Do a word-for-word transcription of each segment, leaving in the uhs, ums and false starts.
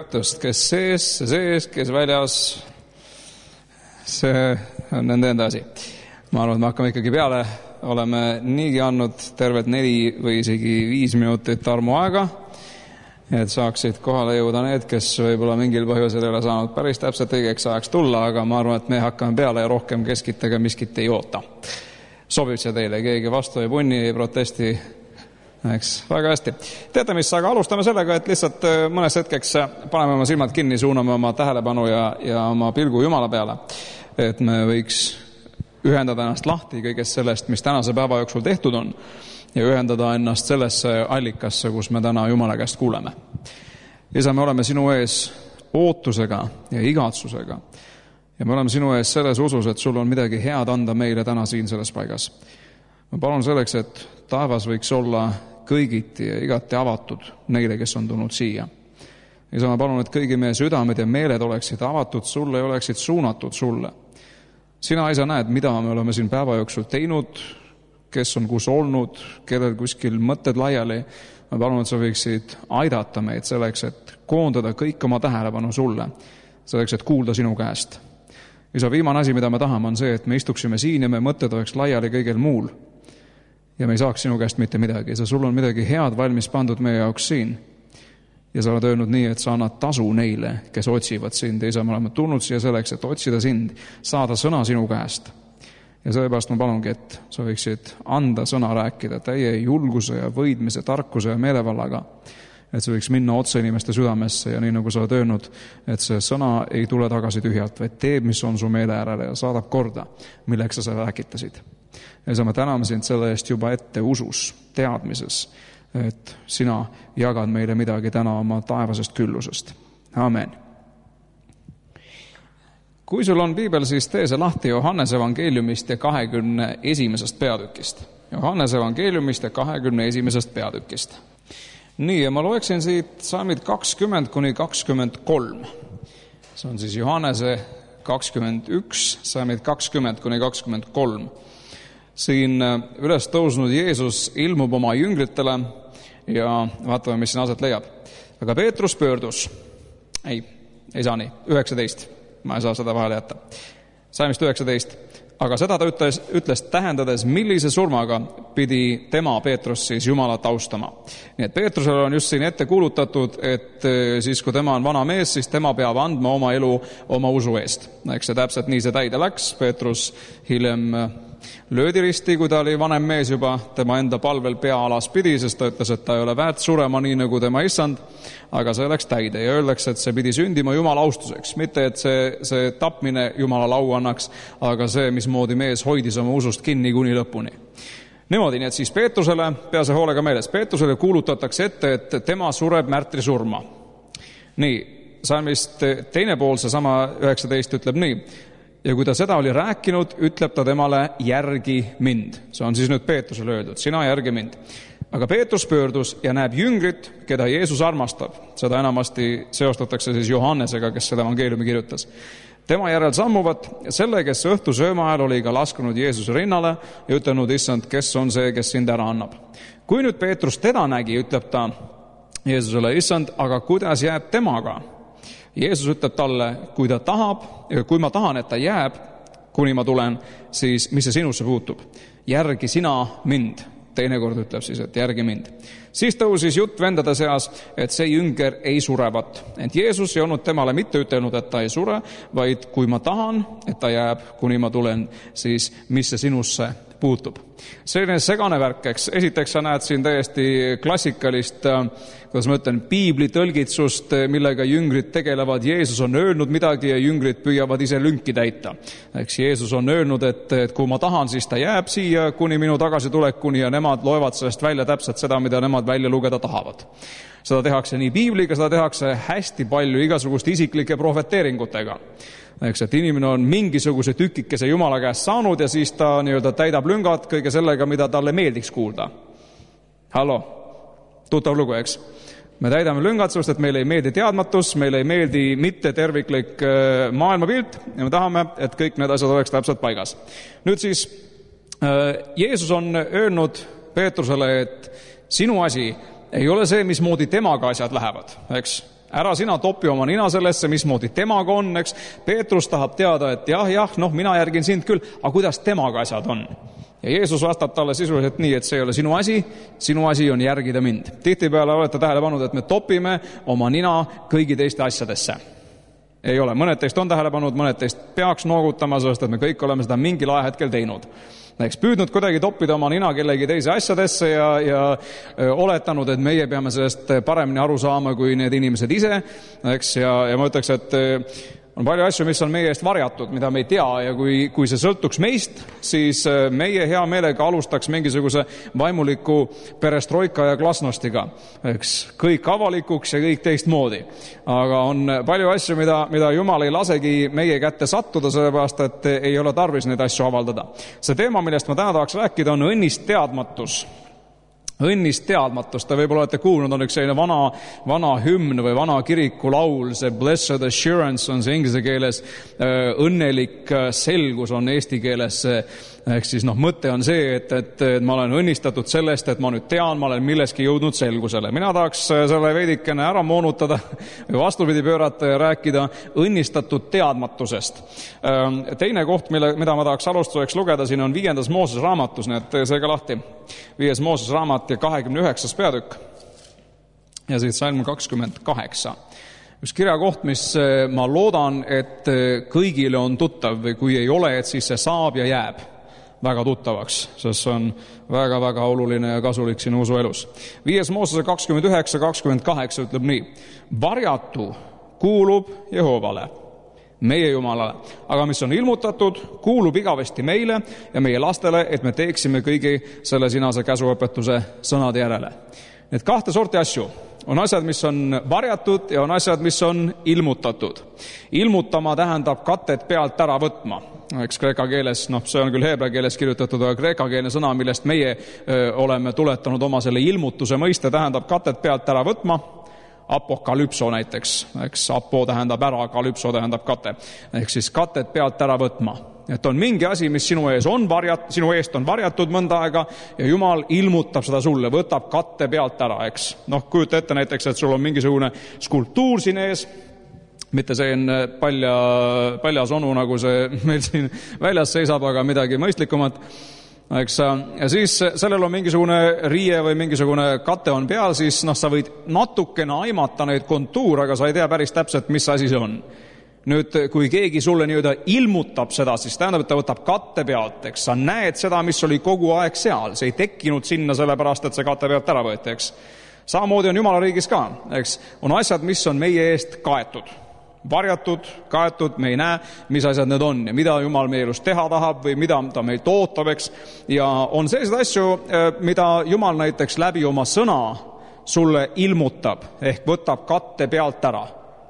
köetust, kes sees, sees, kes väljas, see on nende enda asi. Ma arvan, et me hakkame ikkagi peale, oleme niigi andnud tervelt neli või isegi viis minutit armu aega, et saaksid kohale jõuda need, kes võib-olla mingil põhjusel ei ole saanud päris täpselt õigeks ajaks tulla, aga ma arvan, et me hakkame peale ja rohkem keskitega miskit ei oota. Sobib see teile, keegi vastu ei punni, ei protesti, eks, väga hästi. Teate mis, aga alustame sellega, et lihtsalt mõnes hetkeks paneme oma silmad kinni, suuname oma tähelepanu ja, ja oma pilgu Jumala peale, et me võiks ühendada ennast lahti kõigest sellest, mis tänase päeva jooksul tehtud on ja ühendada ennast sellesse allikasse, kus me täna Jumala käest kuuleme. Isa, me oleme sinu ees ootusega ja igatsusega ja me oleme sinu ees selles usus, et sul on midagi head anda meile täna siin selles paigas. Ma palun selleks, et taevas võiks olla kõigiti ja igati avatud neile, kes on tulnud siia. Isa, ma palun, et kõigi meie südamed ja meeled oleksid avatud sulle ja oleksid suunatud sulle. Sina, Isa, näed, mida me oleme siin päeva jooksul teinud, kes on kus olnud, kellel kuskil mõtted laiali. Ma palun, et sa võiksid aidata meid selleks, et koondada kõik oma tähelepanu sulle, selleks, et kuulda sinu käest. Isa, viimane asi, mida me tahame, on see, et me istuksime siin ja me mõtted oleks laiali kõigel muul. Ja me ei saaks sinu käest mitte midagi. Isa, sul on midagi head valmis pandud meie jaoks siin. Ja sa oled öelnud nii, et sa annad tasu neile, kes otsivad sind. Isa, me oleme tulnud siia selleks, et otsida sind, saada sõna sinu käest. Ja sellepärast ma palungi, et sa võiksid anda sõna rääkida täie julguse ja võidmise, tarkuse ja meelevallaga, et see võiks minna otse inimeste südamesse ja nii nagu sa oled öelnud, et see sõna ei tule tagasi tühjalt, vaid teeb, mis on su meele äärele ja saadab korda, milleks sa seda rääkitasid. Ja sa me täname sind selle eest juba ette usus, teadmises, et sina jagad meile midagi täna oma taevasest küllusest. Amen. Kui sul on piibel, siis tee see lahti Johannese evangeeliumist ja kahekümne esimesest peatükist. Johannese evangeeliumist ja kahekümne esimesest peatükist. Nii, ja ma loeksin siit salmid kakskümmend kuni kakskümmend kolm. See on siis Johannese kakskümmend üks, salmid kakskümmend kuni kakskümmend kolm. Siin üles tõusnud Jeesus ilmub oma jüngritele ja vaatame, mis siin aset leiab. Aga Peetrus pöördus. Ei, ei saa nii. üheksateist. Ma ei saa seda vahele jätta. Salmist üheksateist. Aga seda ta ütles, ütles tähendades, millise surmaga pidi tema, Peetrus, siis Jumalat austama. Nii et Peetrusele on just siin ette kuulutatud, et siis kui tema on vana mees, siis tema peab andma oma elu oma usu eest. Eks see täpselt nii see täide läks. Peetrus hiljem löödi risti, kui ta oli vanem mees juba tema enda palvel peaalas pidi, sest ta ütles, et ta ei ole väärt surema nii nagu tema issand, aga see läks täide ja öeldakse, et see pidi sündima Jumala austuseks. Mitte, et see, see tapmine Jumala lau annaks, aga see, mismoodi mees hoidis oma usust kinni kuni lõpuni. Niimoodi, nii et siis Peetrusele, pea see hoolega meeles, Peetrusele kuulutatakse ette, et tema sureb märtri surma. Nii, salmist teine pool, see sama üheksateist ütleb nii. Ja kui ta seda oli rääkinud, ütleb ta temale järgi mind. See on siis nüüd Peetrusele öeldud, sina järgi mind. Aga Peetrus pöördus ja näeb jüngrit, keda Jeesus armastab. Seda enamasti seostatakse siis Johannesega, kes selle evangeeliumi kirjutas. Tema järel sammuvad selle, kes õhtu sööma ajal oli ka laskunud Jeesuse rinnale ja ütlenud, issand, kes on see, kes sind ära annab. Kui nüüd Peetrus teda nägi, ütleb ta Jeesusele, issand, aga kuidas jääb temaga? Jeesus ütleb talle, kui ta tahab, kui ma tahan, et ta jääb, kuni ma tulen, siis mis see sinusse puutub? Järgi sina mind. Teinekord ütleb siis, et järgi mind. Siis tõusis jutt vendade seas, et see jünger ei surevat. Ent Jeesus ei olnud temale mitte ütelnud, et ta ei sure, vaid kui ma tahan, et ta jääb, kuni ma tulen, siis mis see sinusse puutub. Selline segane värk, eks. Esiteks sa näed siin täiesti klassikalist, kuidas ma ütlen, piibli tõlgitsust, millega jüngrid tegelevad. Jeesus on öelnud midagi ja jüngrid püüavad ise lünki täita. Eks Jeesus on öelnud, et, et kui ma tahan, siis ta jääb siia kuni minu tagasitulekuni ja nemad loevad sellest välja täpselt seda, mida nemad välja lugeda tahavad. Seda tehakse nii piibliga, seda tehakse hästi palju igasuguste isiklike profeteeringutega. Eks, et inimene on mingisuguse tükikese Jumala käest saanud ja siis ta nii-öelda täidab lüngad kõige sellega, mida talle meeldiks kuulda. Hallo, tuttav lugu, eks? Me täidame lüngad, sest et meile ei meeldi teadmatus, meile ei meeldi mitte terviklik maailmapilt ja me tahame, et kõik need asjad oleks täpselt paigas. Nüüd siis Jeesus on öelnud Peetrusele, et sinu asi ei ole see, mismoodi temaga asjad lähevad, eks? Ära sina topi oma nina sellesse, mismoodi temaga on, eks. Peetrus tahab teada, et jah, jah, noh, mina järgin sind küll, aga kuidas temaga asjad on? Ja Jeesus vastab talle sisuliselt nii, et see ei ole sinu asi, sinu asi on järgida mind. Tihtipeale olete tähele pannud, et me topime oma nina kõigi teiste asjadesse. Ei ole, mõned teist on tähele pannud, mõned teist peaks noogutama, sest et me kõik oleme seda mingil ajahetkel teinud. Eks püüdnud kuidagi toppida oma nina kellegi teise asjadesse ja, ja oletanud, et meie peame sellest paremini aru saama kui need inimesed ise, eks, ja, ja ma ütleks, et on palju asju, mis on meie eest varjatud, mida me ei tea, ja kui, kui see sõltuks meist, siis meie hea meelega alustaks mingisuguse vaimuliku perestroika ja glasnostiga, eks, kõik avalikuks ja kõik teistmoodi. Aga on palju asju, mida, mida Jumal ei lasegi meie kätte sattuda, sellepärast, et ei ole tarvis neid asju avaldada. See teema, millest ma täna tahaks rääkida, on õnnist teadmatus. Õnnist teadmatust, te võib-olla olete kuulnud, on üks selline vana, vana hümn või vana kiriku laul, see Blessed Assurance on see inglise keeles, õnnelik selgus on eesti keeles, ehk siis noh, mõte on see, et, et, et ma olen õnnistatud sellest, et ma nüüd tean, ma olen milleski jõudnud selgusele. Mina tahaks selle veidikene ära moonutada või vastupidi pöörata ja rääkida õnnistatud teadmatusest. Teine koht, mille, mida ma tahaks alustuseks lugeda, siin on viiendas Mooses raamatus, nii et seega lahti. Viies Mooses raamat ja kahekümne üheksas peatükk ja siit salm kakskümmend kaheksa. Üks kirjakoht, mis ma loodan, et kõigile on tuttav või kui ei ole, et siis see saab ja jääb väga tuttavaks, sest see on väga-väga oluline ja kasulik sinu usuelus. Viies Moosese kakskümmend üheksa kakskümmend kaheksa ütleb nii. Varjatu kuulub Jehovale, meie Jumalale, aga mis on ilmutatud, kuulub igavesti meile ja meie lastele, et me teeksime kõigi selle sinase käsuõpetuse sõnade järele. Need kahte sorti asju on asjad, mis on varjatud ja on asjad, mis on ilmutatud. Ilmutama tähendab katet pealt ära võtma. Eks kreeka keeles, noh, see on küll heebrea keeles kirjutatud, aga kreeka keelne sõna, millest meie öö, oleme tuletanud oma selle ilmutuse mõiste, tähendab katet pealt ära võtma. Apokalüpso näiteks, eks apo tähendab ära, kalüpso tähendab kate, ehk siis katet pealt ära võtma. Et on mingi asi, mis sinu ees on varjat, sinu eest on varjatud mõnda aega ja Jumal ilmutab seda sulle, võtab katte pealt ära, eks. Noh, kujuta ette näiteks, et sul on mingisugune skulptuur siin ees, mitte see on palja, paljas onu, nagu see meil siin väljas seisab, aga midagi mõistlikumat. Eks, ja siis sellel on mingisugune riie või mingisugune kate on peal, siis noh, sa võid natukene aimata neid kontuure, aga sa ei tea päris täpselt, mis asi see on. Nüüd, kui keegi sulle nii-öelda ilmutab seda, siis tähendab, et ta võtab katte pealt, eks. Sa näed seda, mis oli kogu aeg seal. See ei tekkinud sinna sellepärast, et see katte pealt ära võeti, eks. Samamoodi on Jumala riigis ka, eks. On asjad, mis on meie eest kaetud. Varjatud, kaetud, me ei näe, mis asjad need on ja mida Jumal meie elus teha tahab või mida ta meilt ootab, eks. Ja on sellised asju, mida Jumal näiteks läbi oma sõna sulle ilmutab, ehk võtab katte pealt ära.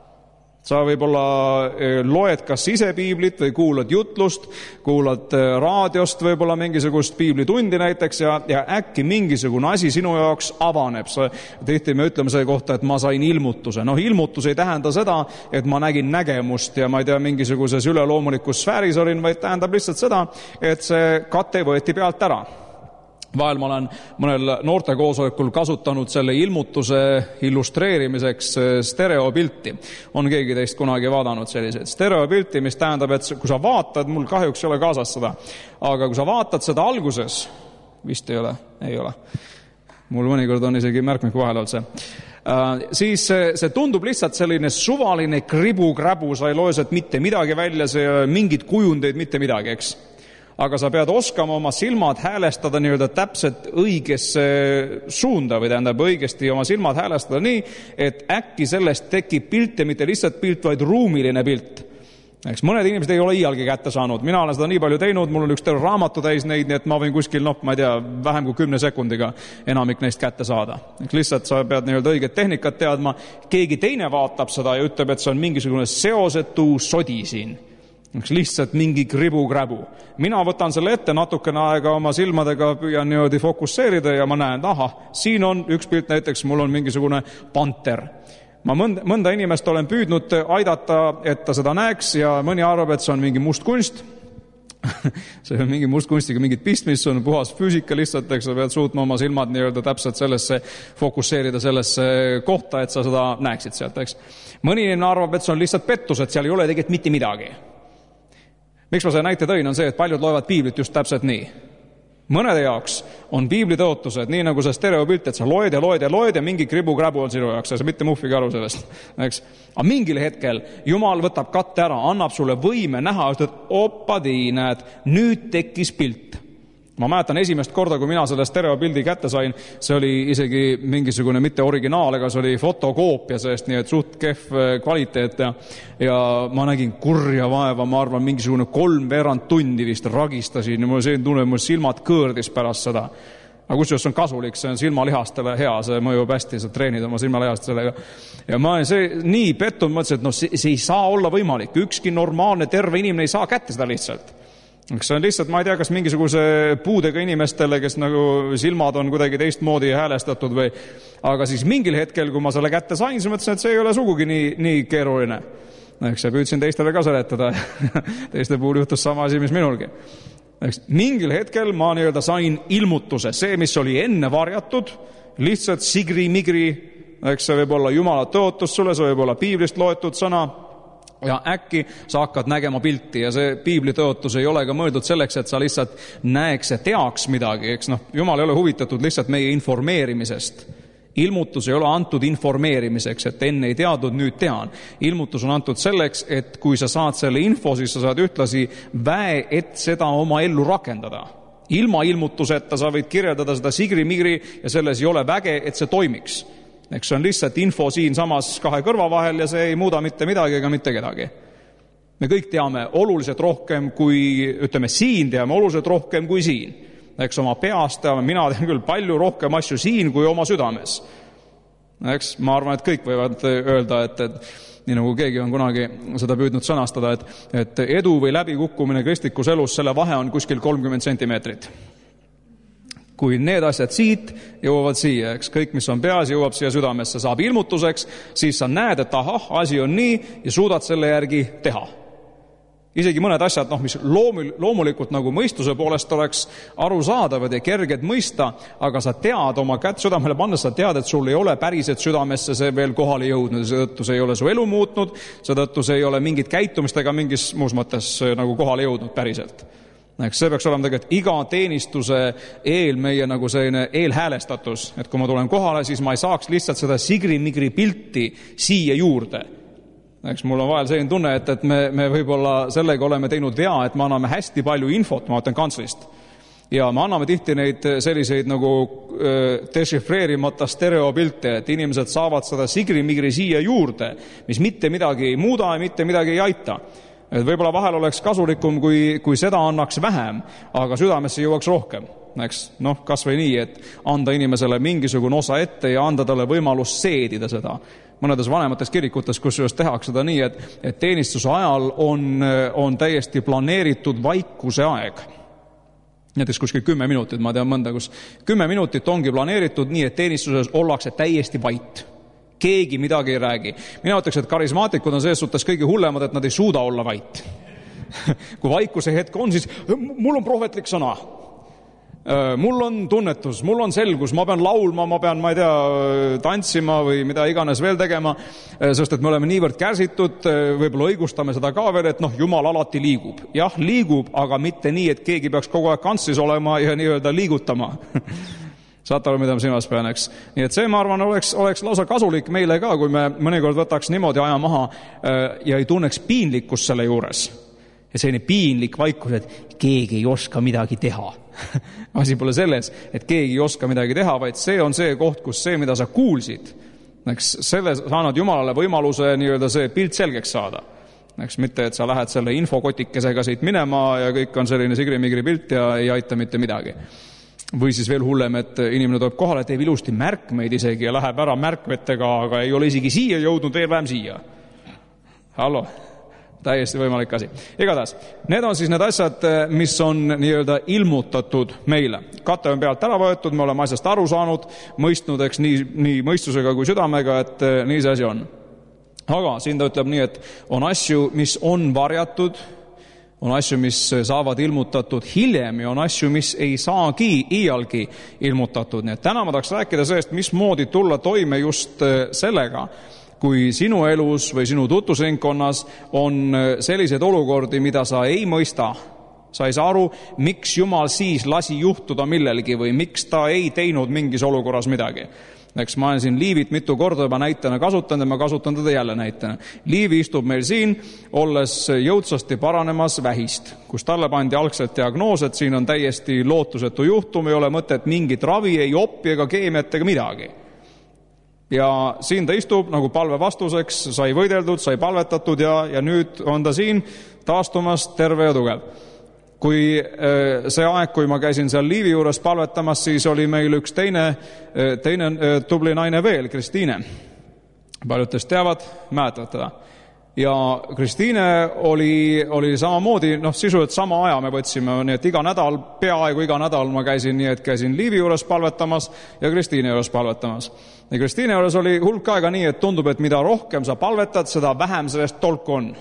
Sa võib-olla loed kas ise piiblit või kuulad jutlust, kuulad raadiost võib-olla mingisugust piiblitundi näiteks ja, ja äkki mingisugune asi sinu jaoks avaneb. Sa, tihti me ütleme selle kohta, et ma sain ilmutuse. Noh, ilmutus ei tähenda seda, et ma nägin nägemust ja ma ei tea, mingisuguses üleloomulikus sfääris olin, vaid tähendab lihtsalt seda, et see kate võeti pealt ära. Vahel ma olen mõnel noortekoosolekul kasutanud selle ilmutuse illustreerimiseks stereopilti. On keegi teist kunagi vaadanud selliseid stereopilti, mis tähendab, et kui sa vaatad, mul kahjuks ei ole kaasas seda, aga kui sa vaatad seda alguses, vist ei ole, ei ole. Mul mõnikord on isegi märkmik vahel olnud see. Uh, siis see tundub lihtsalt selline suvaline kribu-kräbu, sa ei loe sealt mitte midagi välja, see mingid kujundeid, mitte midagi, eks. Aga sa pead oskama oma silmad häälestada nii-öelda täpselt õigesse suunda või tähendab õigesti oma silmad häälestada nii, et äkki sellest tekib pilt ja mitte lihtsalt pilt, vaid ruumiline pilt. Eks mõned inimesed ei ole iialgi kätte saanud. Mina olen seda nii palju teinud, mul on üks terve raamatu täis neid, nii et ma võin kuskil, noh, ma ei tea, vähem kui kümne sekundiga enamik neist kätte saada. Eks lihtsalt sa pead nii-öelda õiget tehnikat teadma. Keegi teine vaatab seda ja ütleb, et see on mingisugune seosetu sodi siin. Üks lihtsalt mingi kribu-kräbu. Mina võtan selle ette natukene aega oma silmadega, püüan niimoodi fokusseerida ja ma näen, aha, siin on üks pilt näiteks, mul on mingisugune panter. Ma mõnda, mõnda inimest olen püüdnud aidata, et ta seda näeks ja mõni arvab, et see on mingi must kunst. see on mingi mustkunstiga mingit pistmist, see on puhas füüsika lihtsalt, eks sa pead suutma oma silmad nii-öelda täpselt sellesse fokusseerida sellesse kohta, et sa seda näeksid sealt, eks. Mõni inimene arvab, et see on lihtsalt pettus, et seal ei ole tegelikult mitte midagi. Miks ma selle näite tõin, on see, et paljud loevad piiblit just täpselt nii. Mõnede jaoks on piibli tõotused nii nagu see stereopilt, et sa loed ja loed ja loed ja mingi kribu-krabu on sinu jaoks, sa mitte muhvigi aru sellest. Eks? Aga mingil hetkel Jumal võtab katte ära, annab sulle võime näha, et opadii, näed, nüüd tekkis pilt. Ma mäletan esimest korda, kui mina selle stereopildi kätte sain, see oli isegi mingisugune mitte originaal, aga see oli fotokoopia sellest, nii et suht kehv kvaliteet ja, ja ma nägin kurja vaeva, ma arvan, mingisugune kolm veerand tundi vist ragistasin ja mul see tunne, mul silmad kõõrdis pärast seda. Aga kusjuures see on kasulik, see on silmalihastele hea, see mõjub hästi, sa treenid oma silmalihast sellega. Ja ma see nii pettunud mõtlesin, et no see, see ei saa olla võimalik, ükski normaalne terve inimene ei saa kätte seda lihtsalt. See on lihtsalt, ma ei tea, kas mingisuguse puudega inimestele, kes nagu silmad on kuidagi teistmoodi häälestatud või, aga siis mingil hetkel, kui ma selle kätte sain, siis mõtlesin, et see ei ole sugugi nii, nii keeruline. Eks ja püüdsin teistele ka seletada. Teiste puhul juhtus sama asi, mis minulgi. Eks, mingil hetkel ma nii-öelda sain ilmutuse, see, mis oli enne varjatud, lihtsalt sigri-migri, eks see võib olla Jumala tõotus sulle, see võib olla piiblist loetud sõna, ja äkki sa hakkad nägema pilti ja see piibli tõotus ei ole ka mõeldud selleks, et sa lihtsalt näeks ja teaks midagi, eks noh, Jumal ei ole huvitatud lihtsalt meie informeerimisest. Ilmutus ei ole antud informeerimiseks, et enne ei teadnud, nüüd tean. Ilmutus on antud selleks, et kui sa saad selle info, siis sa saad ühtlasi väe, et seda oma ellu rakendada. Ilma ilmutuseta sa võid kirjeldada seda sigri-migri ja selles ei ole väge, et see toimiks. Eks see on lihtsalt info siin samas kahe kõrva vahel ja see ei muuda mitte midagi ega mitte kedagi. Me kõik teame oluliselt rohkem kui, ütleme, siin teame oluliselt rohkem kui siin. Eks oma peast teame, mina tean küll palju rohkem asju siin kui oma südames. Eks ma arvan, et kõik võivad öelda, et, et nii nagu keegi on kunagi seda püüdnud sõnastada, et, et edu või läbikukkumine kristlikus elus, selle vahe on kuskil kolmkümmend sentimeetrit. Kui need asjad siit jõuavad siia, eks kõik, mis on peas, jõuab siia südamesse, saab ilmutuseks, siis sa näed, et ahah, asi on nii ja suudad selle järgi teha. Isegi mõned asjad, noh, mis loomulikult nagu mõistuse poolest oleks arusaadavad ja kerged mõista, aga sa tead oma kätt südamele panna, sa tead, et sul ei ole päriselt südamesse see veel kohale jõudnud, seetõttu see ei ole su elu muutnud, seetõttu see ei ole mingit käitumist ega mingis muus mõttes nagu kohale jõudnud päriselt. Eks see peaks olema tegelikult iga teenistuse eel meie nagu selline eelhäälestatus, et kui ma tulen kohale, siis ma ei saaks lihtsalt seda sigri-migri pilti siia juurde. Eks mul on vahel selline tunne, et, et me, me võib-olla sellega oleme teinud vea, et me anname hästi palju infot, ma ütlen kantslist. Ja me anname tihti neid selliseid nagu äh, dešifreerimata stereopilte, et inimesed saavad seda sigri-migri siia juurde, mis mitte midagi ei muuda ja mitte midagi ei aita. Et võib-olla vahel oleks kasulikum, kui, kui seda annaks vähem, aga südamesse jõuaks rohkem. Eks, noh, kas või nii, et anda inimesele mingisugune osa ette ja anda talle võimalus seedida seda. Mõnedes vanemates kirikutes, kus just tehakse seda nii, et, et teenistuse ajal on, on täiesti planeeritud vaikuse aeg. Näiteks kuskil kümme minutit, ma tean mõnda, kus kümme minutit ongi planeeritud nii, et teenistuses ollakse täiesti vait. Keegi midagi ei räägi. Mina ütleks, et karismaatikud on selles suhtes kõige hullemad, et nad ei suuda olla vait. Kui vaikuse hetk on, siis mul on prohvetlik sõna. Mul on tunnetus, mul on selgus, ma pean laulma, ma pean, ma ei tea, tantsima või mida iganes veel tegema, sest et me oleme niivõrd kärsitud, võib-olla õigustame seda ka veel, et noh, Jumal alati liigub. Jah, liigub, aga mitte nii, et keegi peaks kogu aeg kantsis olema ja nii-öelda liigutama. Saate aru, mida ma silmas pean, eks? Nii et see, ma arvan, oleks, oleks lausa kasulik meile ka, kui me mõnikord võtaks niimoodi aja maha ja ei tunneks piinlikkust selle juures. Ja selline piinlik vaikus, et keegi ei oska midagi teha. Asi pole selles, et keegi ei oska midagi teha, vaid see on see koht, kus see, mida sa kuulsid, eks selle sa annad Jumalale võimaluse nii-öelda see pilt selgeks saada. Eks mitte, et sa lähed selle infokotikesega siit minema ja kõik on selline sigri-migri pilt ja ei aita mitte midagi. Või siis veel hullem, et inimene tuleb kohale, teeb ilusti märkmeid isegi ja läheb ära märkmetega, aga ei ole isegi siia jõudnud, veel vähem siia. Hallo, täiesti võimalik asi. Igatahes, need on siis need asjad, mis on nii-öelda ilmutatud meile. Kate on pealt ära võetud, me oleme asjast aru saanud, mõistnud, eks nii, nii mõistusega kui südamega, et nii see asi on. Aga siin ta ütleb nii, et on asju, mis on varjatud, on asju, mis saavad ilmutatud hiljem ja on asju, mis ei saagi iialgi ilmutatud. Nii et täna ma tahaks rääkida sellest, mismoodi tulla toime just sellega, kui sinu elus või sinu tutvusringkonnas on selliseid olukordi, mida sa ei mõista. Sa ei saa aru, miks Jumal siis lasi juhtuda millelgi või miks ta ei teinud mingis olukorras midagi. Eks ma olen siin Liivit mitu korda juba näitena kasutanud ja ma kasutan teda jälle näitena. Liivi istub meil siin, olles jõudsasti paranemas vähist, kus talle pandi algselt diagnoos, et siin on täiesti lootusetu juhtum, ei ole mõtet mingit ravi, ei oppi ega keemiat ega midagi. Ja siin ta istub nagu palve vastuseks, sai võideldud, sai palvetatud ja, ja nüüd on ta siin taastumas terve ja tugev. Kui see aeg, kui ma käisin seal Liivi juures palvetamas, siis oli meil üks teine, teine tubli naine veel, Kristiine. Paljud teist teavad, mäletavad teda. Ja Kristiine oli, oli samamoodi, noh, sisuliselt sama aja me võtsime, nii et iga nädal, peaaegu iga nädal ma käisin nii, et käisin Liivi juures palvetamas ja Kristiine juures palvetamas. Ja Kristiine juures oli hulk aega nii, et tundub, et mida rohkem sa palvetad, seda vähem sellest tolku on.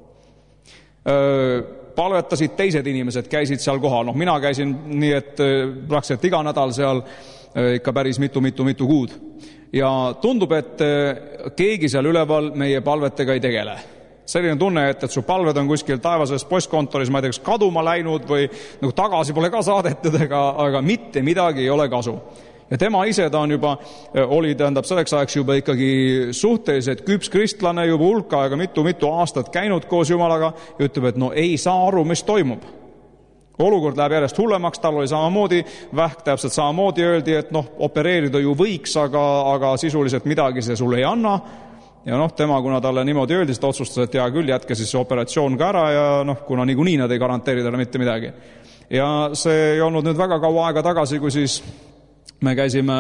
Öö, palvetasid teised inimesed, käisid seal kohal. Noh, mina käisin nii, et praktiliselt iga nädal seal ikka päris mitu, mitu, mitu kuud. Ja tundub, et keegi seal üleval meie palvetega ei tegele. Selline tunne, et, et su palved on kuskil taevases postkontoris, ma ei tea, kas kaduma läinud või nagu tagasi pole ka saadetud, aga, aga mitte midagi ei ole kasu. Ja tema ise ta on juba, oli tähendab selleks ajaks juba ikkagi suhteliselt küps kristlane, juba hulka aega mitu-mitu aastat käinud koos Jumalaga ja ütleb, et no ei saa aru, mis toimub. Olukord läheb järjest hullemaks, tal oli samamoodi, vähk täpselt samamoodi öeldi, et noh, opereerida ju võiks, aga, aga sisuliselt midagi see sulle ei anna. Ja noh, tema, kuna talle niimoodi öeldi, seda otsustas, et hea küll, jätke siis see operatsioon ka ära ja noh, kuna niikuinii nad ei garanteeri talle mitte midagi. Ja see ei olnud nüüd väga kaua aega tagasi, kui siis me käisime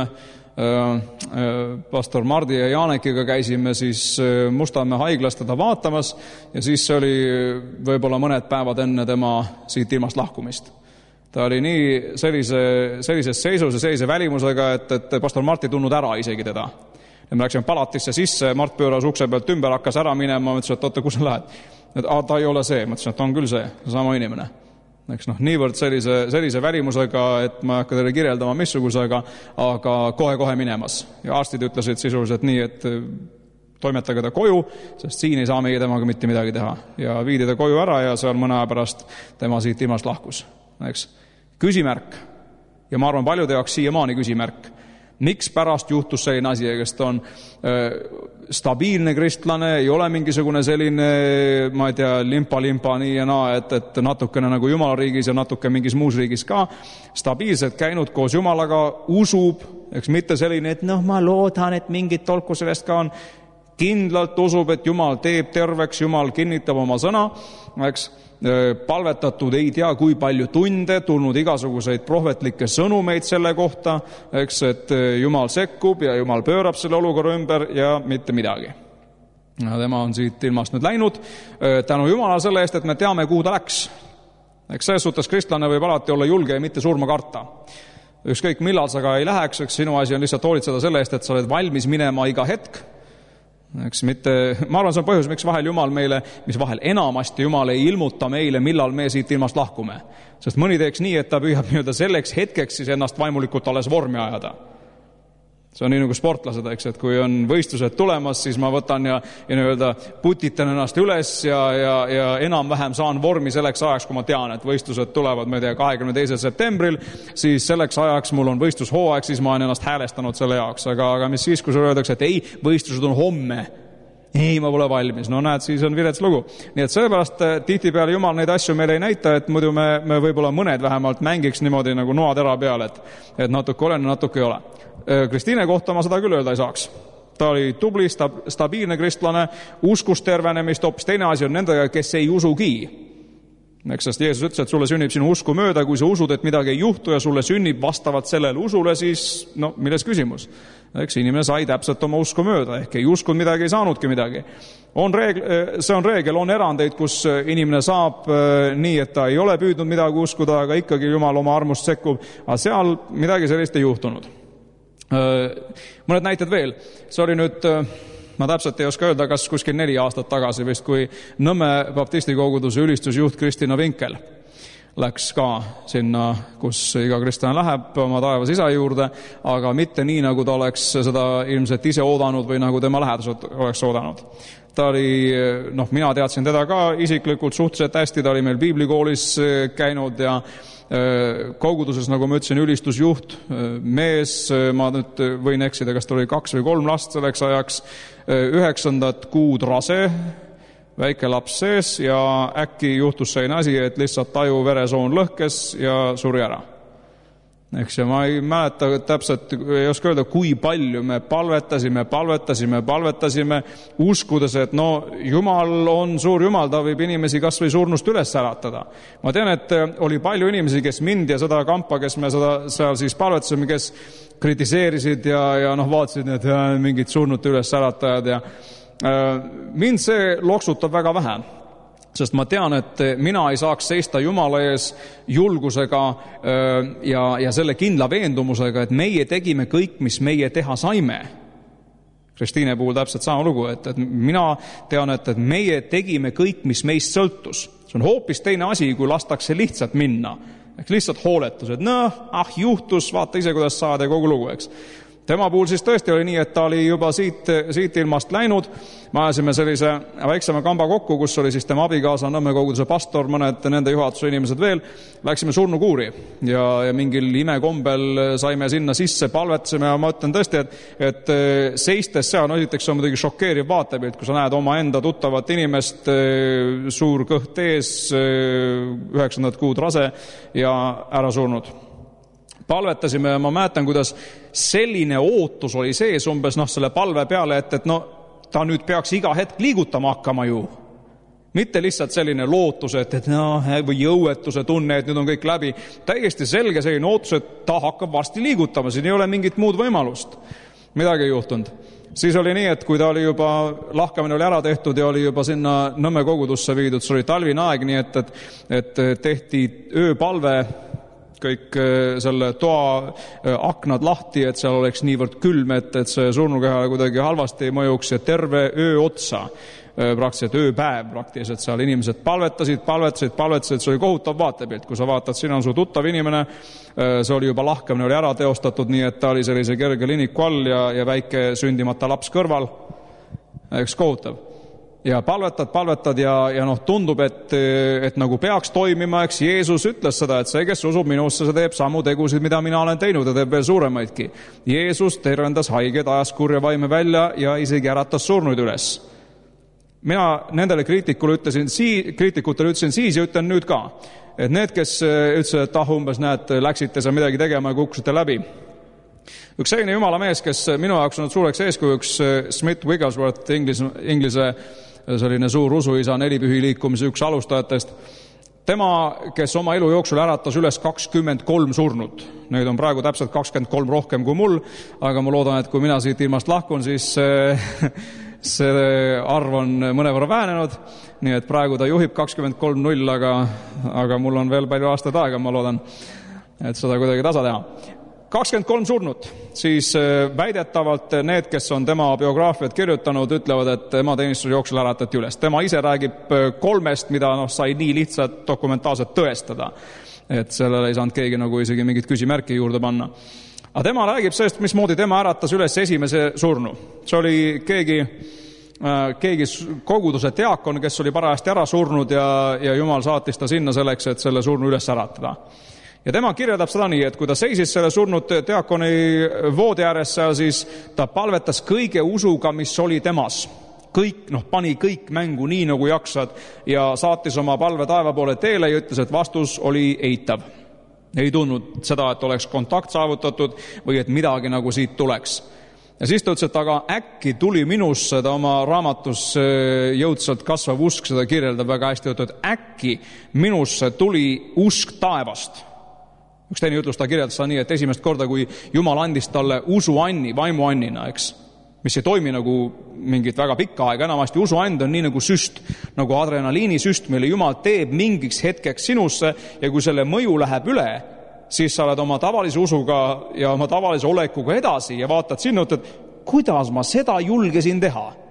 pastor Mardi ja Jaanekiga käisime siis Mustamäe haiglas teda vaatamas ja siis see oli võib-olla mõned päevad enne tema siit ilmast lahkumist. Ta oli nii sellise, sellises seisus ja sellise välimusega, et, et pastor Mart ei tulnud ära isegi teda. Ja me läksime palatisse sisse, Mart pööras ukse pealt ümber, hakkas ära minema, ma ütlesin, et oota, kus sa lähed? Et, a, ta ei ole see, ma ütlesin, et on küll see, sama inimene. Eks noh, niivõrd sellise, sellise välimusega, et ma ei hakka teile kirjeldama missugusega, aga kohe-kohe minemas. Ja arstid ütlesid sisuliselt nii, et toimetage ta koju, sest siin ei saa meie temaga mitte midagi teha. Ja viidi ta koju ära ja seal mõne aja pärast tema siit ilmast lahkus. Eks? Küsimärk. Ja ma arvan, paljude jaoks siiamaani küsimärk. Miks pärast juhtus selline asi, kes ta on äh, stabiilne kristlane, ei ole mingisugune selline, ma ei tea, limpa-limpa nii ja naa, et, et natukene nagu Jumala riigis ja natuke mingis muus riigis ka, stabiilselt käinud koos Jumalaga, usub, eks mitte selline, et noh, ma loodan, et mingit tolku sellest ka on, kindlalt usub, et Jumal teeb terveks, Jumal kinnitab oma sõna, eks, palvetatud ei tea kui palju tunde, tulnud igasuguseid prohvetlikke sõnumeid selle kohta, eks, et Jumal sekkub ja Jumal pöörab selle olukorra ümber ja mitte midagi. Ja tema on siit ilmast nüüd läinud tänu Jumala selle eest, et me teame, kuhu ta läks. Eks selles suhtes kristlane võib alati olla julge ja mitte surma karta. Ükskõik millal sa ka ei läheks, eks sinu asi on lihtsalt hoolitseda selle eest, et sa oled valmis minema iga hetk. Eks mitte, ma arvan, see on põhjus, miks vahel Jumal meile, mis vahel enamasti Jumal ei ilmuta meile, millal me siit ilmast lahkume. Sest mõni teeks nii, et ta püüab nii-öelda selleks hetkeks siis ennast vaimulikult alles vormi ajada. See on nii nagu sportlased, eks, et kui on võistlused tulemas, siis ma võtan ja, ja nii-öelda putitan ennast üles ja, ja, ja enam-vähem saan vormi selleks ajaks, kui ma tean, et võistlused tulevad, ma ei tea, kahekümne teisel septembril, siis selleks ajaks mul on võistlushooaeg, siis ma olen ennast häälestanud selle jaoks. Aga, aga mis siis, kui sulle öeldakse, et ei, võistlused on homme, ei, ma pole valmis. No näed, siis on vilets lugu. Nii et sellepärast tihtipeale Jumal neid asju meile ei näita, et muidu me, me võib-olla mõned vähemalt mängiks niimoodi nagu noatera peal, et, et natuke olen ja natuke ei ole. Kristiine kohta ma seda küll öelda ei saaks. Ta oli tubli, stabiilne kristlane, uskus tervenemist, hoopis teine asi on nendega, kes ei usugi. Eks sest Jeesus ütles, et sulle sünnib sinu usku mööda, kui sa usud, et midagi ei juhtu ja sulle sünnib vastavalt sellele usule, siis no, milles küsimus? Eks inimene sai täpselt oma usku mööda, ehk ei uskunud midagi, ei saanudki midagi. On reegl, see on reegel, on erandeid, kus inimene saab nii, et ta ei ole püüdnud midagi uskuda, aga ikkagi Jumal oma armust sekkub, aga seal midagi sellist ei juhtunud. Mõned näited veel. See oli nüüd ma täpselt ei oska öelda, kas kuskil neli aastat tagasi vist, kui Nõmme baptisti koguduse ülistusjuht Kristina Vinkel läks ka sinna, kus iga kristlane läheb oma taevas isa juurde, aga mitte nii, nagu ta oleks seda ilmselt ise oodanud või nagu tema lähedased oleks oodanud. Ta oli, noh, mina teadsin teda ka isiklikult suhteliselt hästi, ta oli meil piiblikoolis käinud ja koguduses, nagu ma ütlesin, ülistusjuht, mees, ma nüüd võin eksida, kas ta oli kaks või kolm last selleks ajaks, üheksandat kuud rase, väike laps sees ja äkki juhtus selline asi, et lihtsalt taju veresoon lõhkes ja suri ära. Eks ja ma ei mäleta täpselt, ei oska öelda, kui palju me palvetasime, palvetasime, palvetasime, uskudes, et no Jumal on suur Jumal, ta võib inimesi kas või surnust üles äratada. Ma tean, et oli palju inimesi, kes mind ja seda kampa, kes me seda seal siis palvetasime, kes kritiseerisid ja, ja noh, vaatasid need ja, mingid surnute üles äratajad ja mind see loksutab väga vähe, sest ma tean, et mina ei saaks seista Jumala ees julgusega ja, ja selle kindla veendumusega, et meie tegime kõik, mis meie teha saime. Kristiine puhul täpselt sama lugu, et, et mina tean, et, et meie tegime kõik, mis meist sõltus. See on hoopis teine asi, kui lastakse lihtsalt minna. Ehk lihtsalt hooletus, et noh, ah juhtus, vaata ise, kuidas saada ja kogu lugu, eks. Tema puhul siis tõesti oli nii, et ta oli juba siit, siit ilmast läinud. Me ajasime sellise väiksema kamba kokku, kus oli siis tema abikaasa, Nõmme koguduse pastor, mõned nende juhatuse inimesed veel. Läksime surnukuuri ja, ja mingil imekombel saime sinna sisse, palvetasime ja ma ütlen tõesti, et, et seistes seal, no esiteks on muidugi šokeeriv vaatepilt, kui sa näed oma enda tuttavat inimest, suur kõht ees, üheksandat kuud rase ja ära surnud. Palvetasime ja ma mäletan, kuidas selline ootus oli sees umbes noh, selle palve peale, et, et no ta nüüd peaks iga hetk liigutama hakkama ju. Mitte lihtsalt selline lootus, et, et no, või jõuetuse tunne, et nüüd on kõik läbi. Täiesti selge selline ootus, et ta hakkab varsti liigutama, siin ei ole mingit muud võimalust. Midagi ei juhtunud. Siis oli nii, et kui ta oli juba, lahkamine oli ära tehtud ja oli juba sinna Nõmme kogudusse viidud, see oli talvine aeg, nii et, et, et tehti ööpalve, kõik selle toa aknad lahti, et seal oleks niivõrd külm, et, et see surnukehale kuidagi halvasti ei mõjuks ja terve öö otsa, praktiliselt ööpäev praktiliselt seal inimesed palvetasid, palvetasid, palvetasid, see oli kohutav vaatepilt, kui sa vaatad, siin on su tuttav inimene, see oli juba lahkamine, oli ära teostatud, nii et ta oli sellise kerge liniku all ja, ja väike sündimata laps kõrval, eks kohutav. Ja palvetad, palvetad ja, ja noh, tundub, et, et nagu peaks toimima, eks Jeesus ütles seda, et see, kes usub minusse, see teeb samu tegusid, mida mina olen teinud ja teeb veel suuremaidki. Jeesus tervendas haiged, ajas kurja vaime välja ja isegi äratas surnuid üles. Mina nendele kriitikule ütlesin, sii, kriitikutele ütlesin siis ja ütlen nüüd ka, et need, kes ütlesid, et ah, umbes näed, läksite sa midagi tegema ja kukkusite läbi. Üks selline jumala mees, kes minu jaoks on suureks eeskujuks, Smith Wigglesworth, inglise, inglise selline suur usuisa nelipühi liikumise üks alustajatest. Tema, kes oma elu jooksul äratas üles kakskümmend kolm surnut. Neid on praegu täpselt kakskümmend kolm rohkem kui mul, aga ma loodan, et kui mina siit ilmast lahkun, siis see arv on mõnevõrra vähenenud. Nii et praegu ta juhib kakskümmend kolm null, aga, aga mul on veel palju aastaid aega, ma loodan, et seda kuidagi tasa teha. kakskümmend kolm surnut, siis väidetavalt need, kes on tema biograafiat kirjutanud, ütlevad, et tema teenistuse jooksul äratati üles. Tema ise räägib kolmest, mida noh, sai nii lihtsalt dokumentaalselt tõestada, et sellele ei saanud keegi nagu isegi mingit küsimärki juurde panna. Aga tema räägib sellest, mismoodi tema äratas üles esimese surnu. See oli keegi, keegi koguduse diakon, kes oli parajasti ära surnud ja, ja Jumal saatis ta sinna selleks, et selle surnu üles äratada. Ja tema kirjeldab seda nii, et kui ta seisis selle surnud diakoni voodi ääres seal, siis ta palvetas kõige usuga, mis oli temas. Kõik, noh, pani kõik mängu nii, nagu jaksad ja saatis oma palve taeva poole teele ja ütles, et vastus oli eitav. Ei tundnud seda, et oleks kontakt saavutatud või et midagi nagu siit tuleks. Ja siis ta ütles, et aga äkki tuli minusse, ta oma raamatus jõudsalt kasvav usk, seda kirjeldab väga hästi, et äkki minusse tuli usk taevast. Üks teine jutlus ta kirjeldas nii, et esimest korda, kui Jumal andis talle usuanni, vaimuannina, eks, mis ei toimi nagu mingit väga pikka aega, enamasti usuand on nii nagu süst, nagu adrenaliinisüst, mille Jumal teeb mingiks hetkeks sinusse ja kui selle mõju läheb üle, siis sa oled oma tavalise usuga ja oma tavalise olekuga edasi ja vaatad sinna, et kuidas ma seda julgesin teha.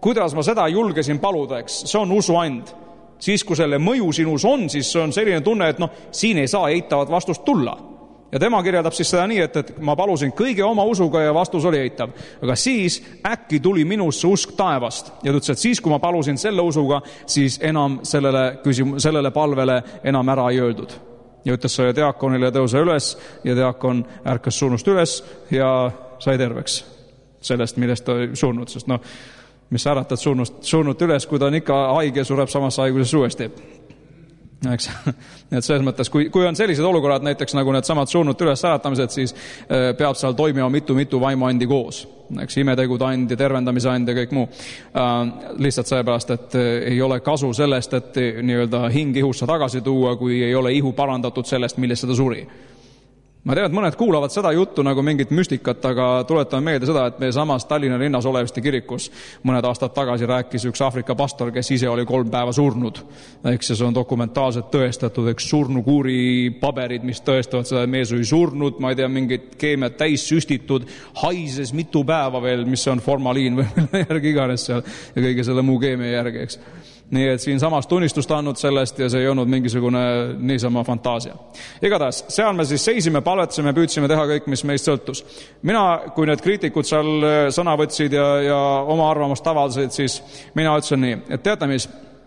kuidas ma seda julgesin paluda, eks, see on usuand. Siis, kui selle mõju sinus on, siis see on selline tunne, et noh, siin ei saa eitavat vastust tulla. Ja tema kirjeldab siis seda nii, et, et ma palusin kõige oma usuga ja vastus oli eitav. Aga siis äkki tuli minusse usk taevast. Ja ütles, et siis, kui ma palusin selle usuga, siis enam sellele, küsim- sellele palvele enam ära ei öeldud. Ja ütles selle diakonile tõuse üles ja diakon ärkas surnust üles ja sai terveks sellest, millest ta surnud. Sest noh, mis äratad surnust, surnut üles, kui ta on ikka haige, sureb samas haiguses uuesti. Eks? Et selles mõttes, kui, kui on sellised olukorrad, näiteks nagu need samad surnut üles äratamised, siis äh, peab seal toimima mitu-mitu vaimuandi koos. Eks imetegude and ja tervendamise and ja kõik muu. Äh, lihtsalt sellepärast, et äh, ei ole kasu sellest, et äh, nii-öelda hing ihussa tagasi tuua, kui ei ole ihu parandatud sellest, millest seda suri. Ma tean, et mõned kuulavad seda juttu nagu mingit müstikat, aga tuletame meelde seda, et meie samas Tallinna linnas olevasti kirikus mõned aastad tagasi rääkis üks Aafrika pastor, kes ise oli kolm päeva surnud. Eks see on dokumentaalselt tõestatud, eks surnukuuri paberid, mis tõestavad seda, et mees oli surnud, ma ei tea, mingid keemiad täis süstitud, haises mitu päeva veel, mis on formaliin või mille järgi iganes seal ja kõige selle muu keemia järgi, eks. Nii et siin samas tunnistust andnud sellest ja see ei olnud mingisugune niisama fantaasia. Igatahes, seal me siis seisime, palvetasime, püüdsime teha kõik, mis meist sõltus. Mina, kui need kriitikud seal sõna võtsid ja, ja oma arvamust avaldasid, siis mina ütlesin nii, et teate mis,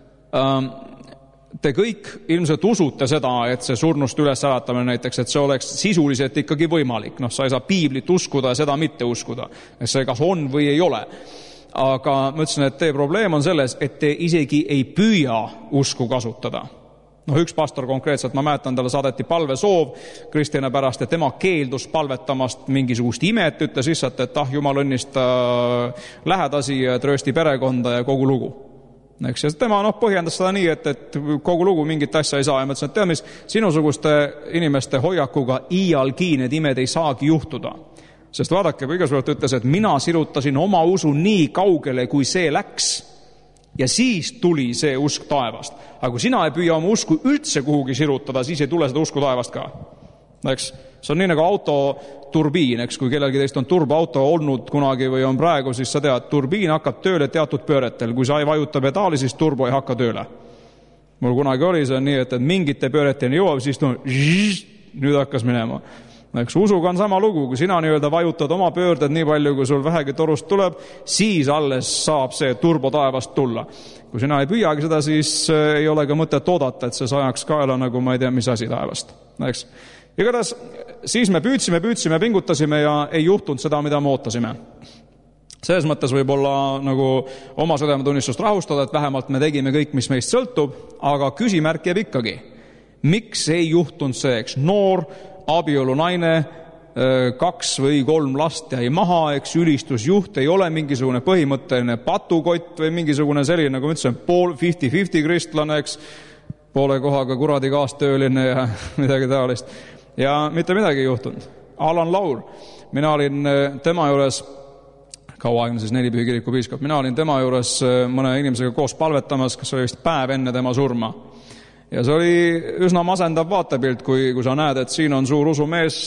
te kõik ilmselt usute seda, et see surnust üles äratamine näiteks, et see oleks sisuliselt ikkagi võimalik. Noh, sa ei saa piiblit uskuda ja seda mitte uskuda. See kas on või ei ole. Aga ma ütlesin, et teie probleem on selles, et te isegi ei püüa usku kasutada. Noh, üks pastor konkreetselt, ma mäletan, talle saadeti palvesoov Kristjana pärast, et tema keeldus palvetamast mingisugust imet, ütles lihtsalt, et ah, Jumal õnnista lähedasi ja tröösti perekonda ja kogu lugu. Eks, ja tema noh, põhjendas seda nii, et, et kogu lugu mingit asja ei saa. Ja ma ütlesin, et tead mis, sinusuguste inimeste hoiakuga iialgi need imed ei saagi juhtuda. Sest vaadake, Põigasvõrt ütles, et mina sirutasin oma usu nii kaugele, kui see läks. Ja siis tuli see usk taevast. Aga kui sina ei püüa oma usku üldse kuhugi sirutada, siis ei tule seda usku taevast ka. Eks? See on nii nagu autoturbiin, eks, kui kellelgi teist on turboauto olnud kunagi või on praegu, siis sa tead, turbiin hakkab tööle teatud pööretel. Kui sa ei vajuta pedaali, siis turbo ei hakka tööle. Mul kunagi oli see nii, et, et mingite pööreteni jõuab, siis no, nüüd hakkas minema. Eks usuga on sama lugu, kui sina nii-öelda vajutad oma pöörded nii palju, kui sul vähegi torust tuleb, siis alles saab see turbo taevast tulla. Kui sina ei püüagi seda, siis ei ole ka mõtet oodata, et see sajaks kaela nagu ma ei tea, mis asi taevast. Eks? Igatahes siis me püüdsime, püüdsime, pingutasime ja ei juhtunud seda, mida me ootasime. Selles mõttes võib olla nagu oma südametunnistust rahustada, et vähemalt me tegime kõik, mis meist sõltub, aga küsimärk jääb ikkagi. Miks ei juhtunud see, eks, noor abielu naine, kaks või kolm last jäi maha, eks ülistusjuht ei ole mingisugune põhimõtteline patukott või mingisugune selline, nagu ma ütlesin, pool viiskümmend viiskümmend kristlane, eks, poole kohaga kuradi kaastööline ja midagi taolist. Ja mitte midagi ei juhtunud. Alan Laur, mina olin tema juures, kaua aegna siis Nelipühi kiriku piiskop, mina olin tema juures mõne inimesega koos palvetamas, kas oli vist päev enne tema surma. Ja see oli üsna masendav vaatepilt, kui, kui sa näed, et siin on suur usumees,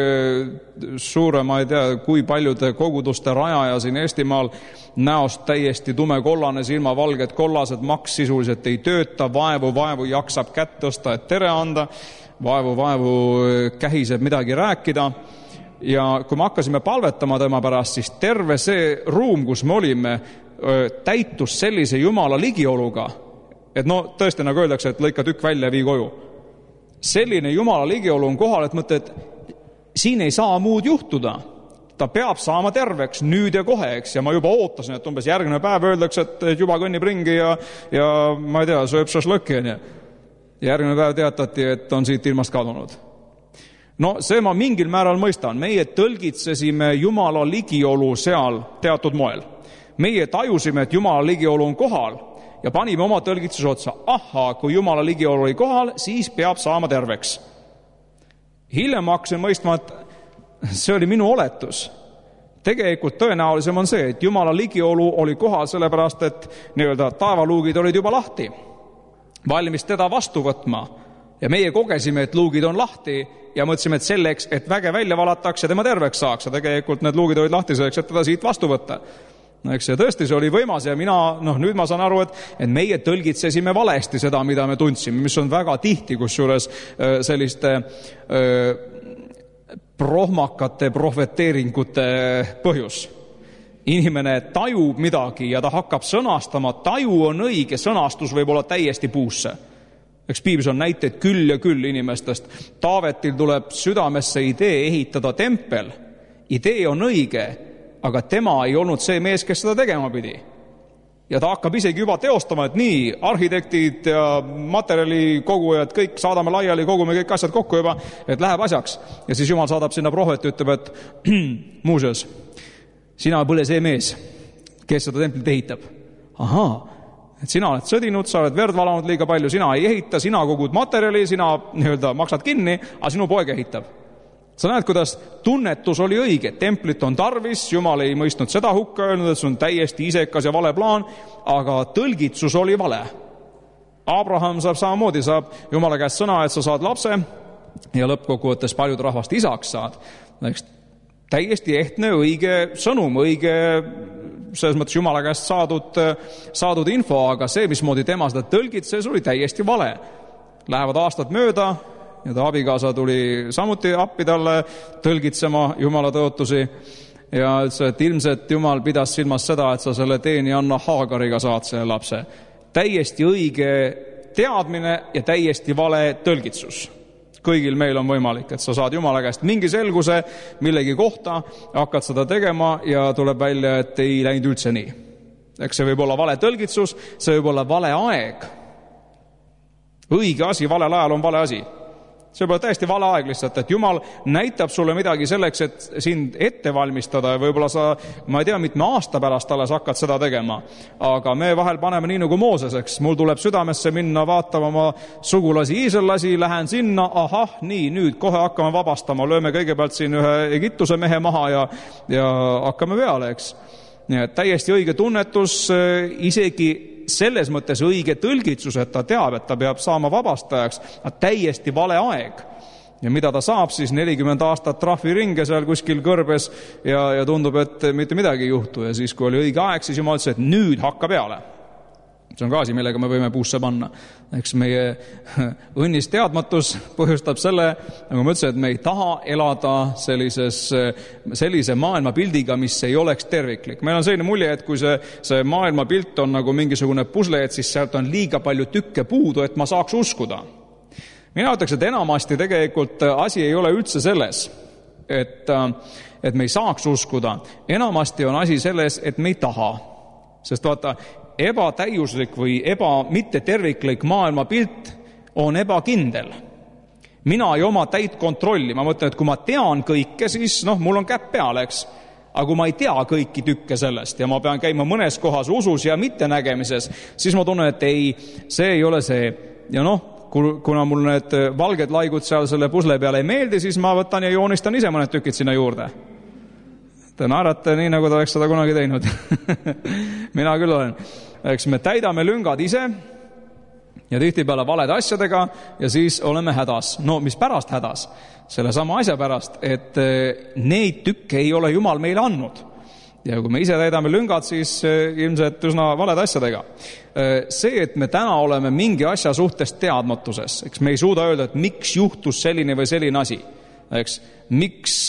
suure, ma ei tea, kui paljude koguduste rajaja siin Eestimaal, näost täiesti tumekollane, silmavalged kollased, maks sisuliselt ei tööta, vaevu, vaevu jaksab kätt tõsta, et tere anda, vaevu, vaevu kähiseb midagi rääkida. Ja kui me hakkasime palvetama tema pärast, siis terve see ruum, kus me olime, täitus sellise Jumala ligioluga, et no tõesti, nagu öeldakse, et lõika tükk välja ja vii koju. Selline Jumala ligiolu on kohal, et mõtled, et siin ei saa muud juhtuda. Ta peab saama terveks nüüd ja kohe, eks, ja ma juba ootasin, et umbes järgmine päev öeldakse, et juba kõnnib ringi ja, ja ma ei tea, sööb šašlõkki. Järgmine päev teatati, et on siit ilmast kadunud. No see ma mingil määral mõistan. Meie tõlgitsesime Jumala ligiolu seal teatud moel. Meie tajusime, et Jumala ligiolu on kohal, ja panime oma tõlgitsuse otsa, aha, kui Jumala ligiolu oli kohal, siis peab saama terveks. Hiljem hakkasin mõistma, et see oli minu oletus. Tegelikult tõenäolisem on see, et Jumala ligiolu oli kohal sellepärast, et nii-öelda taevaluugid olid juba lahti, valmis teda vastu võtma. Ja meie kogesime, et luugid on lahti ja mõtlesime, et selleks, et väge välja valatakse, tema terveks saaks. Ja tegelikult need luugid olid lahti selleks, et teda siit vastu võtta. Eks, ja tõesti, see oli võimas ja mina, noh, nüüd ma saan aru, et, et meie tõlgitsesime valesti seda, mida me tundsime, mis on väga tihti, kusjuures selliste öö, prohmakate prohveteeringute põhjus. Inimene tajub midagi ja ta hakkab sõnastama, taju on õige, sõnastus võib olla täiesti puusse. Eks piiblis on näiteid küll ja küll inimestest. Taavetil tuleb südamesse idee ehitada tempel. Idee on õige, aga tema ei olnud see mees, kes seda tegema pidi. Ja ta hakkab isegi juba teostama, et nii, arhitektid ja materjalikogujad, kõik saadame laiali, kogume kõik asjad kokku juba, et läheb asjaks. Ja siis Jumal saadab sinna prohvet ja ütleb, et muuseas, sina pole see mees, kes seda templit ehitab. Ahaa, et sina oled sõdinud, sa oled verd valanud liiga palju, sina ei ehita, sina kogud materjali, sina nii-öelda maksad kinni, aga sinu poeg ehitab. Sa näed, kuidas tunnetus oli õige, templit on tarvis, Jumal ei mõistnud seda hukka öelnud, et see on täiesti isekas ja vale plaan, aga tõlgitsus oli vale. Abraham saab samamoodi, saab Jumala käest sõna, et sa saad lapse ja lõppkokkuvõttes paljud rahvast isaks saad. Eks, täiesti ehtne, õige sõnum, õige selles mõttes Jumala käest saadud, saadud info, aga see, mismoodi tema seda tõlgitses, oli täiesti vale. Lähevad aastad mööda, ja ta abikaasa tuli samuti appi talle tõlgitsema Jumala tõotusi ja ütles, et ilmselt Jumal pidas silmas seda, et sa selle teeni Anna Haagariga saad selle lapse. Täiesti õige teadmine ja täiesti vale tõlgitsus. Kõigil meil on võimalik, et sa saad Jumala käest mingi selguse millegi kohta, hakkad seda tegema ja tuleb välja, et ei läinud üldse nii. Eks see võib olla vale tõlgitsus, see võib olla vale aeg. Õige asi valel ajal on vale asi. See pole täiesti vale aeg lihtsalt, et Jumal näitab sulle midagi selleks, et sind ette valmistada ja võib-olla sa, ma ei tea, mitme aasta pärast alles hakkad seda tegema. Aga me vahel paneme nii nagu Mooseseks. Mul tuleb südamesse minna vaatama oma sugulasi iisellasi, lähen sinna, ahah, nii, nüüd kohe hakkame vabastama, lööme kõigepealt siin ühe Egiptuse mehe maha ja, ja hakkame peale, eks. Nii et täiesti õige tunnetus, isegi selles mõttes õige tõlgitsus, et ta teab, et ta peab saama vabastajaks, aga täiesti vale aeg. Ja mida ta saab, siis nelikümmend aastat trahviringe seal kuskil kõrbes ja, ja tundub, et mitte midagi ei juhtu. Ja siis, kui oli õige aeg, siis Jumal ütles, et nüüd hakka peale. See on ka asi, millega me võime puusse panna. Eks meie õnnis teadmatus põhjustab selle, nagu ma ütlesin, et me ei taha elada sellises, sellise maailmapildiga, mis ei oleks terviklik. Meil on selline mulje, et kui see, see maailmapilt on nagu mingisugune pusle, et siis sealt on liiga palju tükke puudu, et ma saaks uskuda. Mina ütleks, et enamasti tegelikult asi ei ole üldse selles, et, et me ei saaks uskuda. Enamasti on asi selles, et me ei taha. Sest vaata, ebatäiuslik või eba mitte terviklik maailmapilt on ebakindel. Mina ei oma täit kontrolli. Ma mõtlen, et kui ma tean kõike, siis noh, mul on käpp peal, eks. Aga kui ma ei tea kõiki tükke sellest ja ma pean käima mõnes kohas usus ja mitte nägemises, siis ma tunnen, et ei, see ei ole see. Ja noh, kuna mul need valged laigud seal selle pusle peale ei meeldi, siis ma võtan ja joonistan ise mõned tükid sinna juurde. Te naerate nii, nagu ta oleks seda kunagi teinud. Mina küll olen. Eks me täidame lüngad ise ja tihtipeale valede asjadega ja siis oleme hädas. No mis pärast hädas? Selle sama asja pärast, et neid tükke ei ole Jumal meile andnud. Ja kui me ise täidame lüngad, siis ilmselt üsna valede asjadega. See, et me täna oleme mingi asja suhtes teadmatuses, eks me ei suuda öelda, et miks juhtus selline või selline asi. Eks, miks